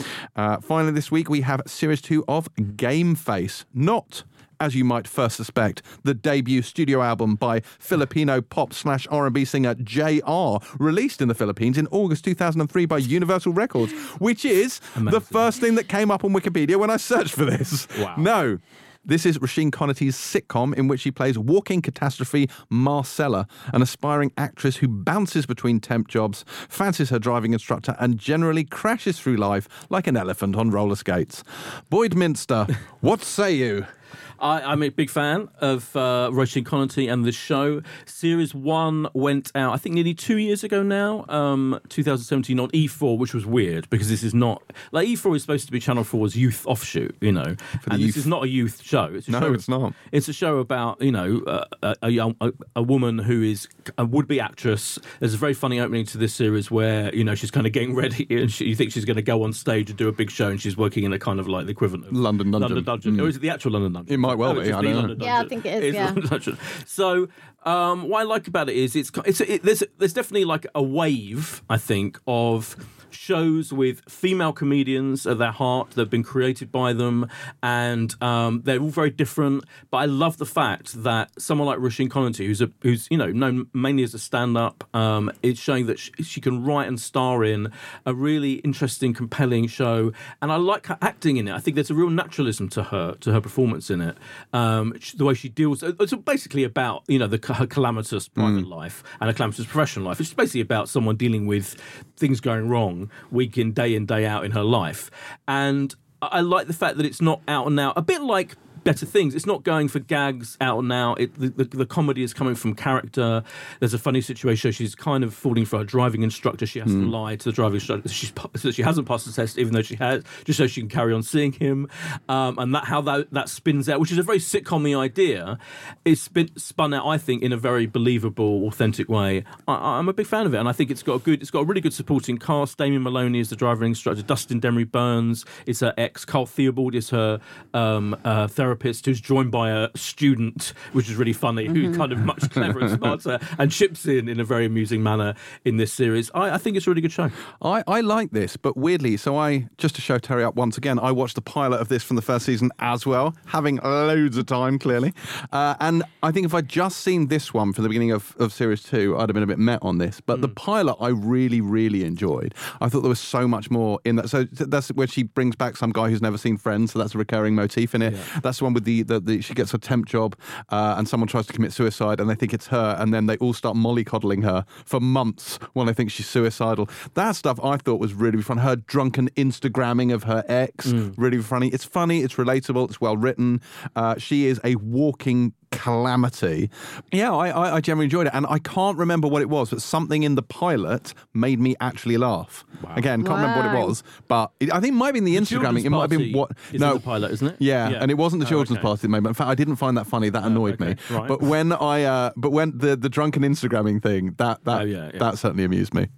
A: Uh, finally, this week we have series two of Game Face. Not, as you might first suspect, the debut studio album by Filipino pop slash R and B singer J R, released in the Philippines in August two thousand three by Universal Records, which is the
B: Amazing.
A: first thing that came up on Wikipedia when I searched for this.
B: Wow.
A: No. This is Rasheen Connerty's sitcom in which she plays walking catastrophe Marcella, an aspiring actress who bounces between temp jobs, fancies her driving instructor, and generally crashes through life like an elephant on roller skates. Boyd Minster, what say you?
B: I, I'm a big fan of uh, Rasheen Connerty and the show. Series one went out, I think, nearly two years ago now, um, twenty seventeen on E four, which was weird because this is not like E four is supposed to be Channel four's youth offshoot, you know, and
A: youth.
B: this is not a youth show. It's a
A: No,
B: show,
A: it's not.
B: It's a show about you know uh, a, a young a, a woman who is a would-be actress. There's a very funny opening to this series where you know she's kind of getting ready and she, you think she's going to go on stage and do a big show, and she's working in a kind of like the equivalent of
A: London Dungeon.
B: London Dungeon,
A: Mm.
B: or is it the actual London Dungeon?
A: It might well
B: No, it's
A: be,
B: just
A: I
B: the
A: don't know.
B: London
C: Yeah, I
B: Dungeon.
C: think it is,
B: It's
C: yeah.
B: London Dungeon. So um, what I like about it is it's it's it, there's there's definitely like a wave, I think, of shows with female comedians at their heart that have been created by them, and um, they're all very different. But I love the fact that someone like Rasheen Connerty, who's a who's you know known mainly as a stand-up, um, is showing that she, she can write and star in a really interesting, compelling show. And I like her acting in it. I think there's a real naturalism to her to her performance in it. Um, the way she deals, it's basically about you know the her calamitous private life and a calamitous professional life. It's basically about someone dealing with things going wrong week in, day in, day out in her life. And I like the fact that it's not out and out, a bit like better things. It's not going for gags out and out. It, the, the, the comedy is coming from character. There's a funny situation. She's kind of falling for a driving instructor. She has mm. to lie to the driving instructor. She's, so she hasn't passed the test, even though she has, just so she can carry on seeing him. Um, and that how that, that spins out, which is a very sitcom-y idea, is been spun out, I think, in a very believable, authentic way. I, I'm a big fan of it, and I think it's got a good, it's got a really good supporting cast. Damien Maloney is the driving instructor. Dustin Demery Burns is her ex. Carl Theobald is her um, uh, therapist, who's joined by a student, which is really funny, mm-hmm. who's kind of much cleverer and smarter, and chips in in a very amusing manner in this series. I, I think it's a really good show.
A: I, I like this, but weirdly, so I, just to show Terry up once again, I watched the pilot of this from the first season as well, having loads of time, clearly. Uh, and I think if I'd just seen this one from the beginning of, of series two, I'd have been a bit met on this. But mm. the pilot I really, really enjoyed. I thought there was so much more in that. So that's where she brings back some guy who's never seen Friends, so that's a recurring motif in it. Yeah. That's the one with the, the, the she gets a temp job uh, and someone tries to commit suicide and they think it's her, and then they all start mollycoddling her for months while they think she's suicidal. That stuff I thought was really fun. Her drunken Instagramming of her ex, mm. really funny. It's funny, it's relatable, it's well written. Uh, she is a walking calamity. Yeah, I, I, I generally enjoyed it, and I can't remember what it was, but something in the pilot made me actually laugh. Wow. Again, can't wow. remember what it was, but it, I think it might have been the, the Instagramming. It might have been what?
B: Is
A: no,
B: in the pilot, isn't it?
A: Yeah, yeah. And it wasn't the children's oh, okay. party that made me. In fact, I didn't find that funny. That annoyed oh, okay. me. Right. But when I, uh, but when the the drunken Instagramming thing, that that
B: oh, yeah, yeah.
A: that certainly amused me.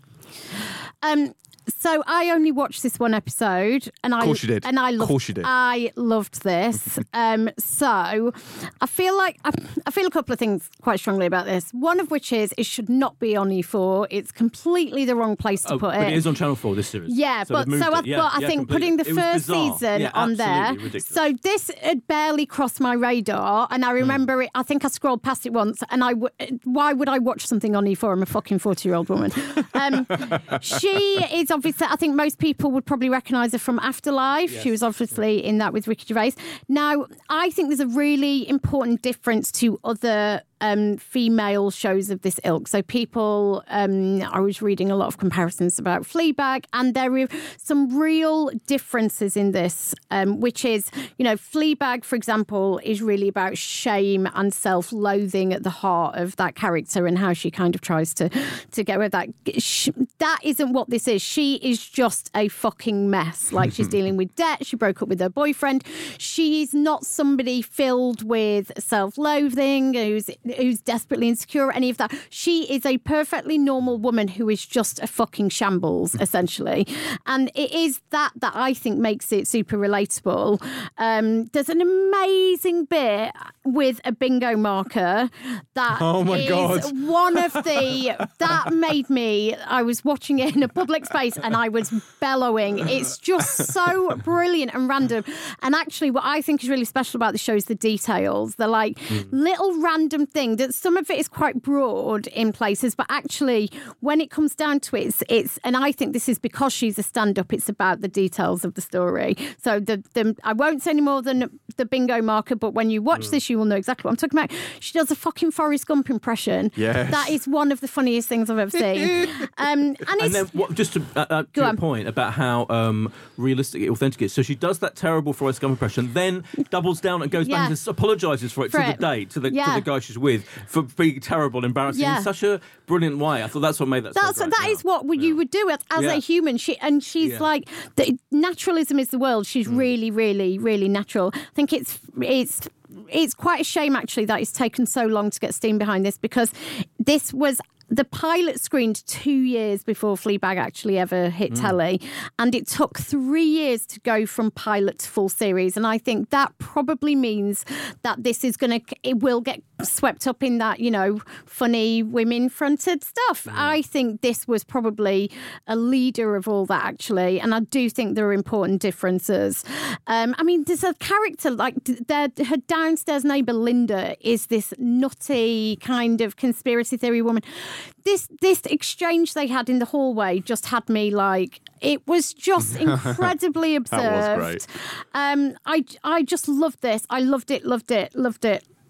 C: Um. So I only watched this one episode, and I,
A: of course you did.
C: And I loved,
A: of course you did.
C: I loved this. um, so I feel like I, I feel a couple of things quite strongly about this. One of which is it should not be on E four. It's completely the wrong place to
B: oh,
C: put
B: but
C: it.
B: it is on Channel Four. This series.
C: Yeah,
B: so
C: but so I,
B: yeah,
C: but I
B: yeah,
C: think
B: completely.
C: putting the
B: it
C: first season
B: yeah,
C: on there.
B: Ridiculous.
C: So this had barely crossed my radar, and I remember mm. it. I think I scrolled past it once, and I. W- why would I watch something on E four? I'm a fucking forty-year-old woman. Um, she is obviously. I think most people would probably recognise her from Afterlife. Yes. She was obviously in that with Ricky Gervais. Now, I think there's a really important difference to other um, female shows of this ilk. So people, um, I was reading a lot of comparisons about Fleabag, and there are some real differences in this, um, which is, you know, Fleabag, for example, is really about shame and self-loathing at the heart of that character and how she kind of tries to, to get rid of that. She, that isn't what this is. She is just a fucking mess. Like, she's dealing with debt. She broke up with her boyfriend. She's not somebody filled with self-loathing, who's who's desperately insecure or any of that. She is a perfectly normal woman who is just a fucking shambles, essentially. And it is that that I think makes it super relatable. Um, there's an amazing bit with a bingo marker that
A: oh my
C: is
A: God.
C: one of the... That made me... I was watching it in a public space and I was bellowing. It's just so brilliant and random. And actually, what I think is really special about the show is the details. They're like mm. little random things that some of it is quite broad in places, but actually, when it comes down to it, it's, it's and I think this is because she's a stand-up, it's about the details of the story. So the, the I won't say any more than the bingo marker, but when you watch mm. this, you will know exactly what I'm talking about. She does a fucking Forrest Gump impression.
A: Yes.
C: That is one of the funniest things I've ever seen. um, and it's,
B: and then what, just to, uh, uh, to your
C: on.
B: point about how um, realistic, authentic it is. So she does that terrible Forrest Gump impression, then doubles down and goes
C: yeah.
B: back and apologises for it
C: for
B: to
C: it.
B: the date, to the,
C: yeah.
B: to the guy she's with, for being terrible, embarrassing
C: yeah.
B: in such a brilliant way. I thought that's what made that.
C: That's
B: so great.
C: that
B: yeah.
C: is what
B: yeah.
C: you would do as, as
B: yeah.
C: a human. She and she's
B: yeah.
C: like the, naturalism is the world. She's
B: mm.
C: really, really, really natural. I think it's it's. It's quite a shame, actually, that it's taken so long to get steam behind this, because this was the pilot screened two years before Fleabag actually ever hit mm. telly, and it took three years to go from pilot to full series. And I think that probably means that this is going to, it will get swept up in that, you know, funny women-fronted stuff. Mm. I think this was probably a leader of all that, actually, and I do think there are important differences. Um, I mean, there's a character like their, her downstairs neighbour Linda is this nutty kind of conspiracy theory woman. This this exchange they had in the hallway just had me like, it was just incredibly observed.
A: That was great.
C: Um, I I just loved this. I loved it, loved it, loved it.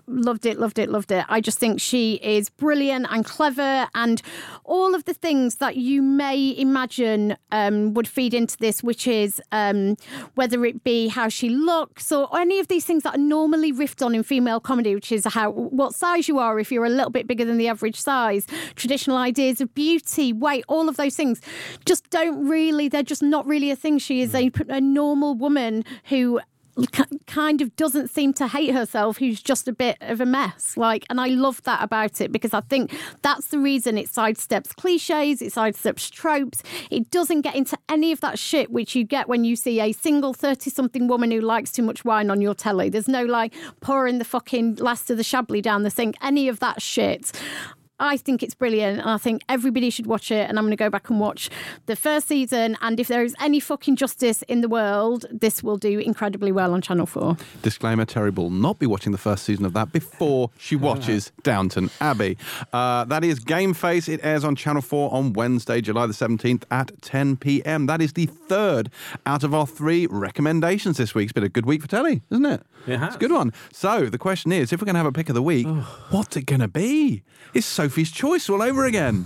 C: loved it, loved it, loved it. I just think she is brilliant and clever, and all of the things that you may imagine um, would feed into this, which is um, whether it be how she looks or any of these things that are normally riffed on in female comedy, which is how what size you are if you're a little bit bigger than the average size, traditional ideas of beauty, weight, all of those things just don't really, they're just not really a thing. She is a, a normal woman who kind of doesn't seem to hate herself, who's just a bit of a mess. Like, and I love that about it, because I think that's the reason it sidesteps cliches, it sidesteps tropes. It doesn't get into any of that shit which you get when you see a single thirty-something woman who likes too much wine on your telly. There's no like pouring the fucking last of the Chablis down the sink, any of that shit. I think it's brilliant, and I think everybody should watch it, and I'm going to go back and watch the first season, and if there is any fucking justice in the world, this will do incredibly well on Channel four.
A: Disclaimer, Terry will not be watching the first season of that before she watches Downton Abbey. Uh, that is Game Face. It airs on Channel four on Wednesday, July the seventeenth at ten p.m. That is the third out of our three recommendations this week. It's been a good week for telly, isn't it?
B: It has.
A: It's a good one. So the question is, if we're going to have a pick of the week, what's it going to be? It's Sophie's Choice all over again.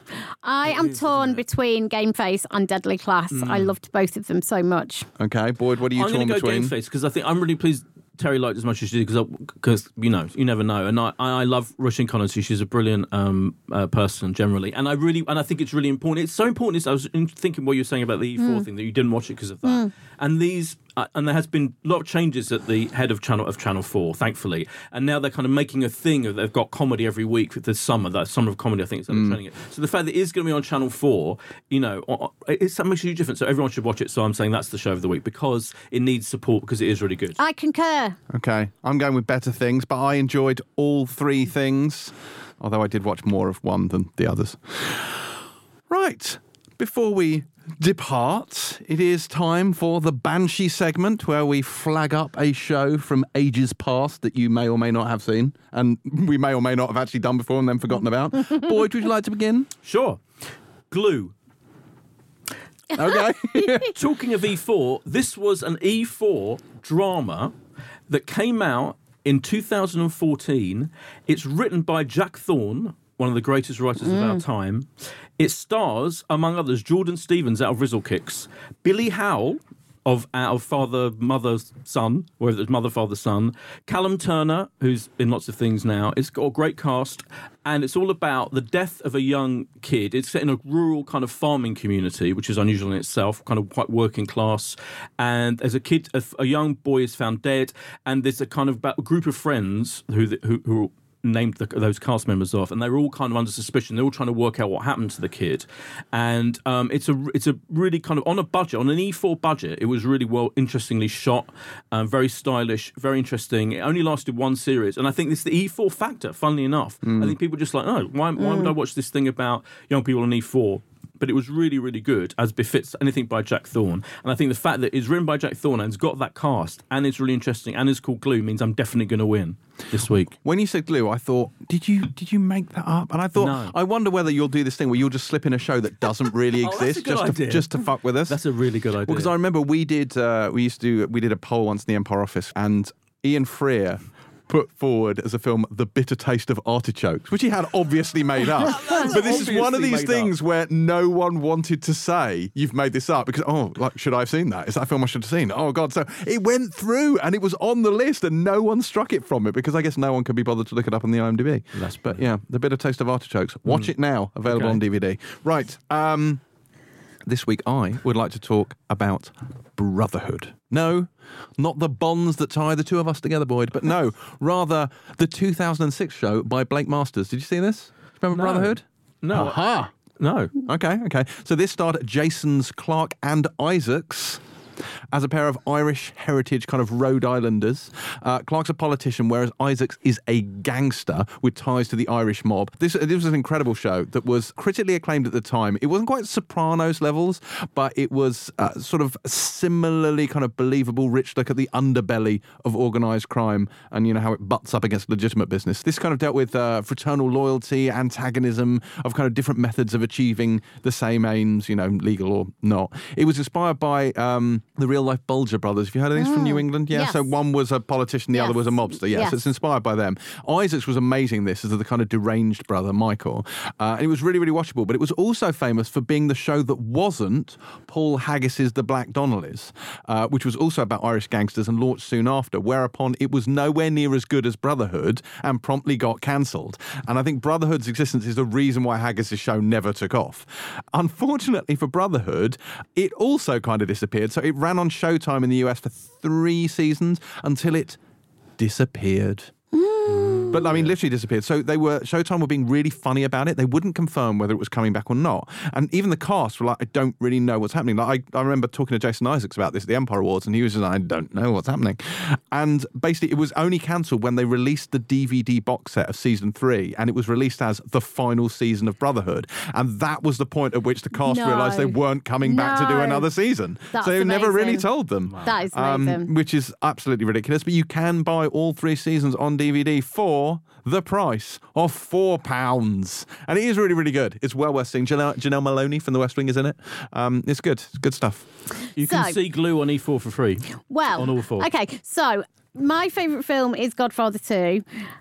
C: I am torn between Game Face and Deadly Class. Mm. I loved both of them so much.
A: Okay, Boyd, what are you
B: I'm
A: torn
B: go
A: between?
B: Game Face, because I think I'm really pleased Terry liked as much as she did, because, because you know, you never know. And I, I love Roisin Conaty. She's a brilliant um, uh, person generally. And I really, and I think it's really important. It's so important. Is I was thinking what you were saying about the E four mm. thing, that you didn't watch it because of that. Mm. And these, uh, and there has been a lot of changes at the head of Channel of Channel four, thankfully. And now they're kind of making a thing of they've got comedy every week with the summer, that summer of comedy, I think, is mm. training it. So the fact that it is going to be on Channel four, you know, it's, that makes a huge difference. So everyone should watch it. So I'm saying that's the show of the week, because it needs support, because it is really good.
C: I concur.
A: Okay, I'm going with Better Things, but I enjoyed all three things, although I did watch more of one than the others. Right, before we depart, it is time for the Banshee segment, where we flag up a show from ages past that you may or may not have seen, and we may or may not have actually done before and then forgotten about. Boyd, would you like to begin?
B: Sure. Glue.
A: Okay.
B: Talking of E four, this was an E four drama that came out in two thousand fourteen. It's written by Jack Thorne, one of the greatest writers mm. of our time. It stars, among others, Jordan Stevens out of Rizzle Kicks, Billy Howell of out of Father, Mother, Son, whether it's Mother, Father, Son, Callum Turner, who's in lots of things now. It's got a great cast, and it's all about the death of a young kid. It's set in a rural kind of farming community, which is unusual in itself, kind of quite working class. And there's a kid, a, a young boy is found dead, and there's a kind of a group of friends who who, who named the, those cast members off, and they were all kind of under suspicion. They're all trying to work out what happened to the kid, and um, it's a it's a really kind of on a budget, on an E four budget. It was really well, interestingly shot, um, very stylish, very interesting. It only lasted one series, and I think it's the E four factor. Funnily enough, mm. I think people are just like, oh, why why mm. would I watch this thing about young people on E four? But it was really, really good, as befits anything by Jack Thorne. And I think the fact that it's written by Jack Thorne and it's got that cast, and it's really interesting, and it's called Glue, means I'm definitely going to win this week.
A: When you said Glue, I thought, did you did you make that up? And I thought,
B: no.
A: I wonder whether you'll do this thing where you'll just slip in a show that doesn't really
B: oh,
A: exist,
B: just
A: to, just to fuck with us.
B: That's a really good idea.
A: Well, because I remember we did, uh, we used to, we did a poll once in the Empire office, and Ian Freer put forward as a film The Bitter Taste of Artichokes, which he had obviously made up. But this is one of these things up. where no one wanted to say, you've made this up, because, oh, like, should I have seen that? Is that a film I should have seen? Oh, God. So it went through, and it was on the list, and no one struck it from it, because I guess no one could be bothered to look it up on the IMDb.
B: That's
A: but, yeah, The Bitter Taste of Artichokes. Watch mm. it now. Available
B: okay.
A: on D V D. Right. Um... This week, I would like to talk about brotherhood. No, not the bonds that tie the two of us together, Boyd, but no, rather the two thousand six show by Blake Masters. Did you see this? Remember
B: no.
A: Brotherhood?
B: No.
A: Aha!
B: No.
A: Okay, okay. So this starred Jason's Clark and Isaacs as a pair of Irish heritage kind of Rhode Islanders. Uh, Clark's a politician, whereas Isaacs is a gangster with ties to the Irish mob. This, this was an incredible show that was critically acclaimed at the time. It wasn't quite Sopranos levels, but it was uh, sort of similarly kind of believable, rich look at the underbelly of organised crime and, you know, how it butts up against legitimate business. This kind of dealt with uh, fraternal loyalty, antagonism of kind of different methods of achieving the same aims, you know, legal or not. It was inspired by... Um, The real-life Bulger brothers. Have you heard of these from New England? Yeah,
C: Yes.
A: so one was a politician, the
C: Yes.
A: other was a mobster. Yes,
C: Yes.
A: it's inspired by them. Isaacs was amazing, this, as the kind of deranged brother, Michael. Uh, and it was really, really watchable, but it was also famous for being the show that wasn't Paul Haggis's The Black Donnellys, uh, which was also about Irish gangsters and launched soon after, whereupon it was nowhere near as good as Brotherhood and promptly got cancelled. And I think Brotherhood's existence is the reason why Haggis's show never took off. Unfortunately for Brotherhood, it also kind of disappeared. So it ran on Showtime in the U S for three seasons until it disappeared. But I mean, literally disappeared. So they were Showtime were being really funny about it. They wouldn't confirm whether it was coming back or not. And even the cast were like, I don't really know what's happening. Like I, I remember talking to Jason Isaacs about this at the Empire Awards, and he was just like, I don't know what's happening. And basically, it was only cancelled when they released the D V D box set of season three, and it was released as the final season of Brotherhood. And that was the point at which the cast
C: No.
A: realised they weren't coming back to do
C: No.
A: another season.
C: That's
A: so they never really
C: amazing.
A: told them.
C: That is amazing.
A: Um, which is absolutely ridiculous. But you can buy all three seasons on D V D for the price of four pounds, and it is really, really good. It's well worth seeing. Janelle, Janelle Maloney from The West Wing is in it. Um, it's good. It's good stuff.
B: You can
C: So-
B: see Glue on E four for free.
C: Well,
B: On all four.
C: Okay, so my favourite film is Godfather two,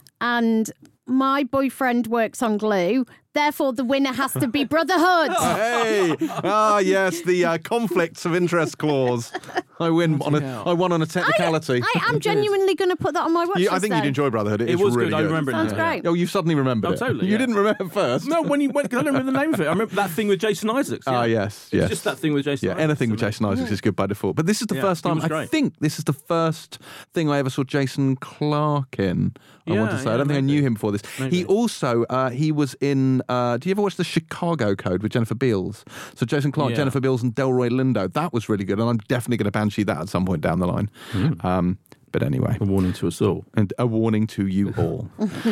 C: and my boyfriend works on Glue. Therefore, the winner has to be Brotherhood.
A: Hey, ah, yes, the uh, conflicts of interest clause. I win on a,
B: hell.
A: I won on a technicality.
C: I am genuinely going to put that on my watch
A: You-
C: list.
A: I think you'd
C: though.
A: enjoy Brotherhood. It,
B: It
A: is
B: was
A: really
B: good. I remember it
C: Sounds
B: now, yeah.
C: great.
A: Oh, you suddenly remembered
B: Oh,
A: it.
B: totally,
A: You
B: yeah.
A: didn't remember first.
B: No, when you went, 'cause I don't remember the name of it. I remember that thing with Jason Isaacs.
A: Ah,
B: yeah.
A: yes,
B: It's
A: yes.
B: just that thing with Jason
A: Yeah,
B: Isaacs.
A: anything with
B: I mean.
A: Jason Isaacs is good by default. But this is the
B: Yeah,
A: first
B: he
A: time,
B: was
A: I
B: great.
A: think this is the first thing I ever saw Jason Clarke in, I want to
B: Yeah,
A: say. I
B: yeah,
A: don't think I
B: maybe.
A: knew him before this.
B: Maybe.
A: He also, uh, he was in, uh, do you ever watch The Chicago Code with Jennifer Beals? So Jason Clarke,
B: Yeah.
A: Jennifer Beals and Delroy Lindo. That was really good, and I'm definitely going to banshee that at some point down the line. Um, but anyway,
B: A warning to us all.
A: and a warning to you all.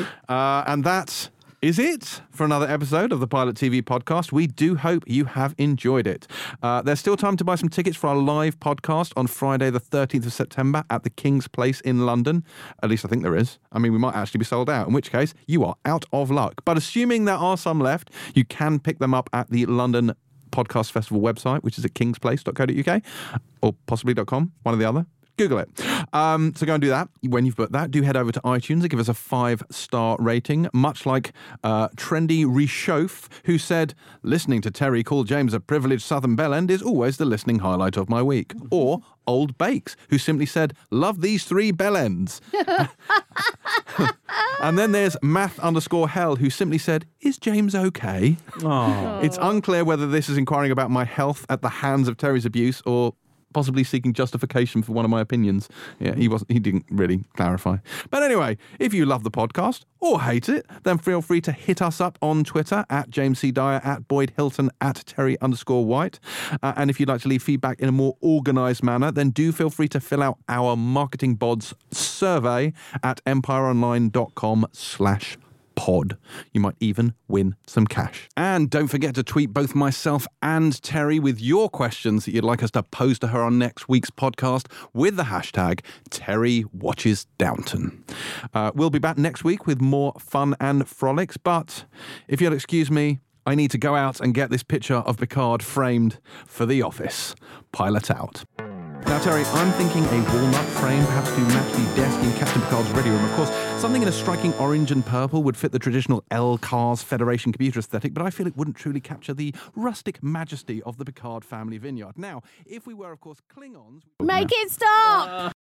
A: uh, and that is it for another episode of the Pilot T V podcast. We do hope you have enjoyed it. Uh, there's still time to buy some tickets for our live podcast on Friday, the thirteenth of September at the King's Place in London. At least I think there is. I mean, we might actually be sold out, in which case you are out of luck. But assuming there are some left, you can pick them up at the London Podcast Festival website, which is at kingsplace dot co dot uk or possibly .com, one or the other. Google it. Um, so go and do that. When you've put that, do head over to iTunes and give us a five-star rating, much like uh, Trendy Reschauffe, who said, listening to Terry call James a privileged Southern bellend is always the listening highlight of my week. Or Old Bakes, who simply said, love these three bellends. And then there's Math underscore Hell, who simply said, is James okay?
B: Oh.
A: It's unclear whether this is inquiring about my health at the hands of Terry's abuse or possibly seeking justification for one of my opinions. Yeah, he wasn't. He didn't really clarify. But anyway, if you love the podcast or hate it, then feel free to hit us up on Twitter at James C. Dyer, at Boyd Hilton, at Terry underscore White. Uh, and if you'd like to leave feedback in a more organised manner, then do feel free to fill out our Marketing Bods survey at empireonline.com slash pod. You might even win some cash. And don't forget to tweet both myself and Terry with your questions that you'd like us to pose to her on next week's podcast with the hashtag Terry Watches Downton. Uh, we'll be back next week with more fun and frolics, but if you'll excuse me, I need to go out and get this picture of Picard framed for the office. Pilot out. Now, Terry, I'm thinking a walnut frame, perhaps to match the desk in Captain Picard's ready room. Of course, something in a striking orange and purple would fit the traditional L-Cars Federation computer aesthetic, but I feel it wouldn't truly capture the rustic majesty of the Picard family vineyard. Now, if we were, of course, Klingons...
C: Make it stop!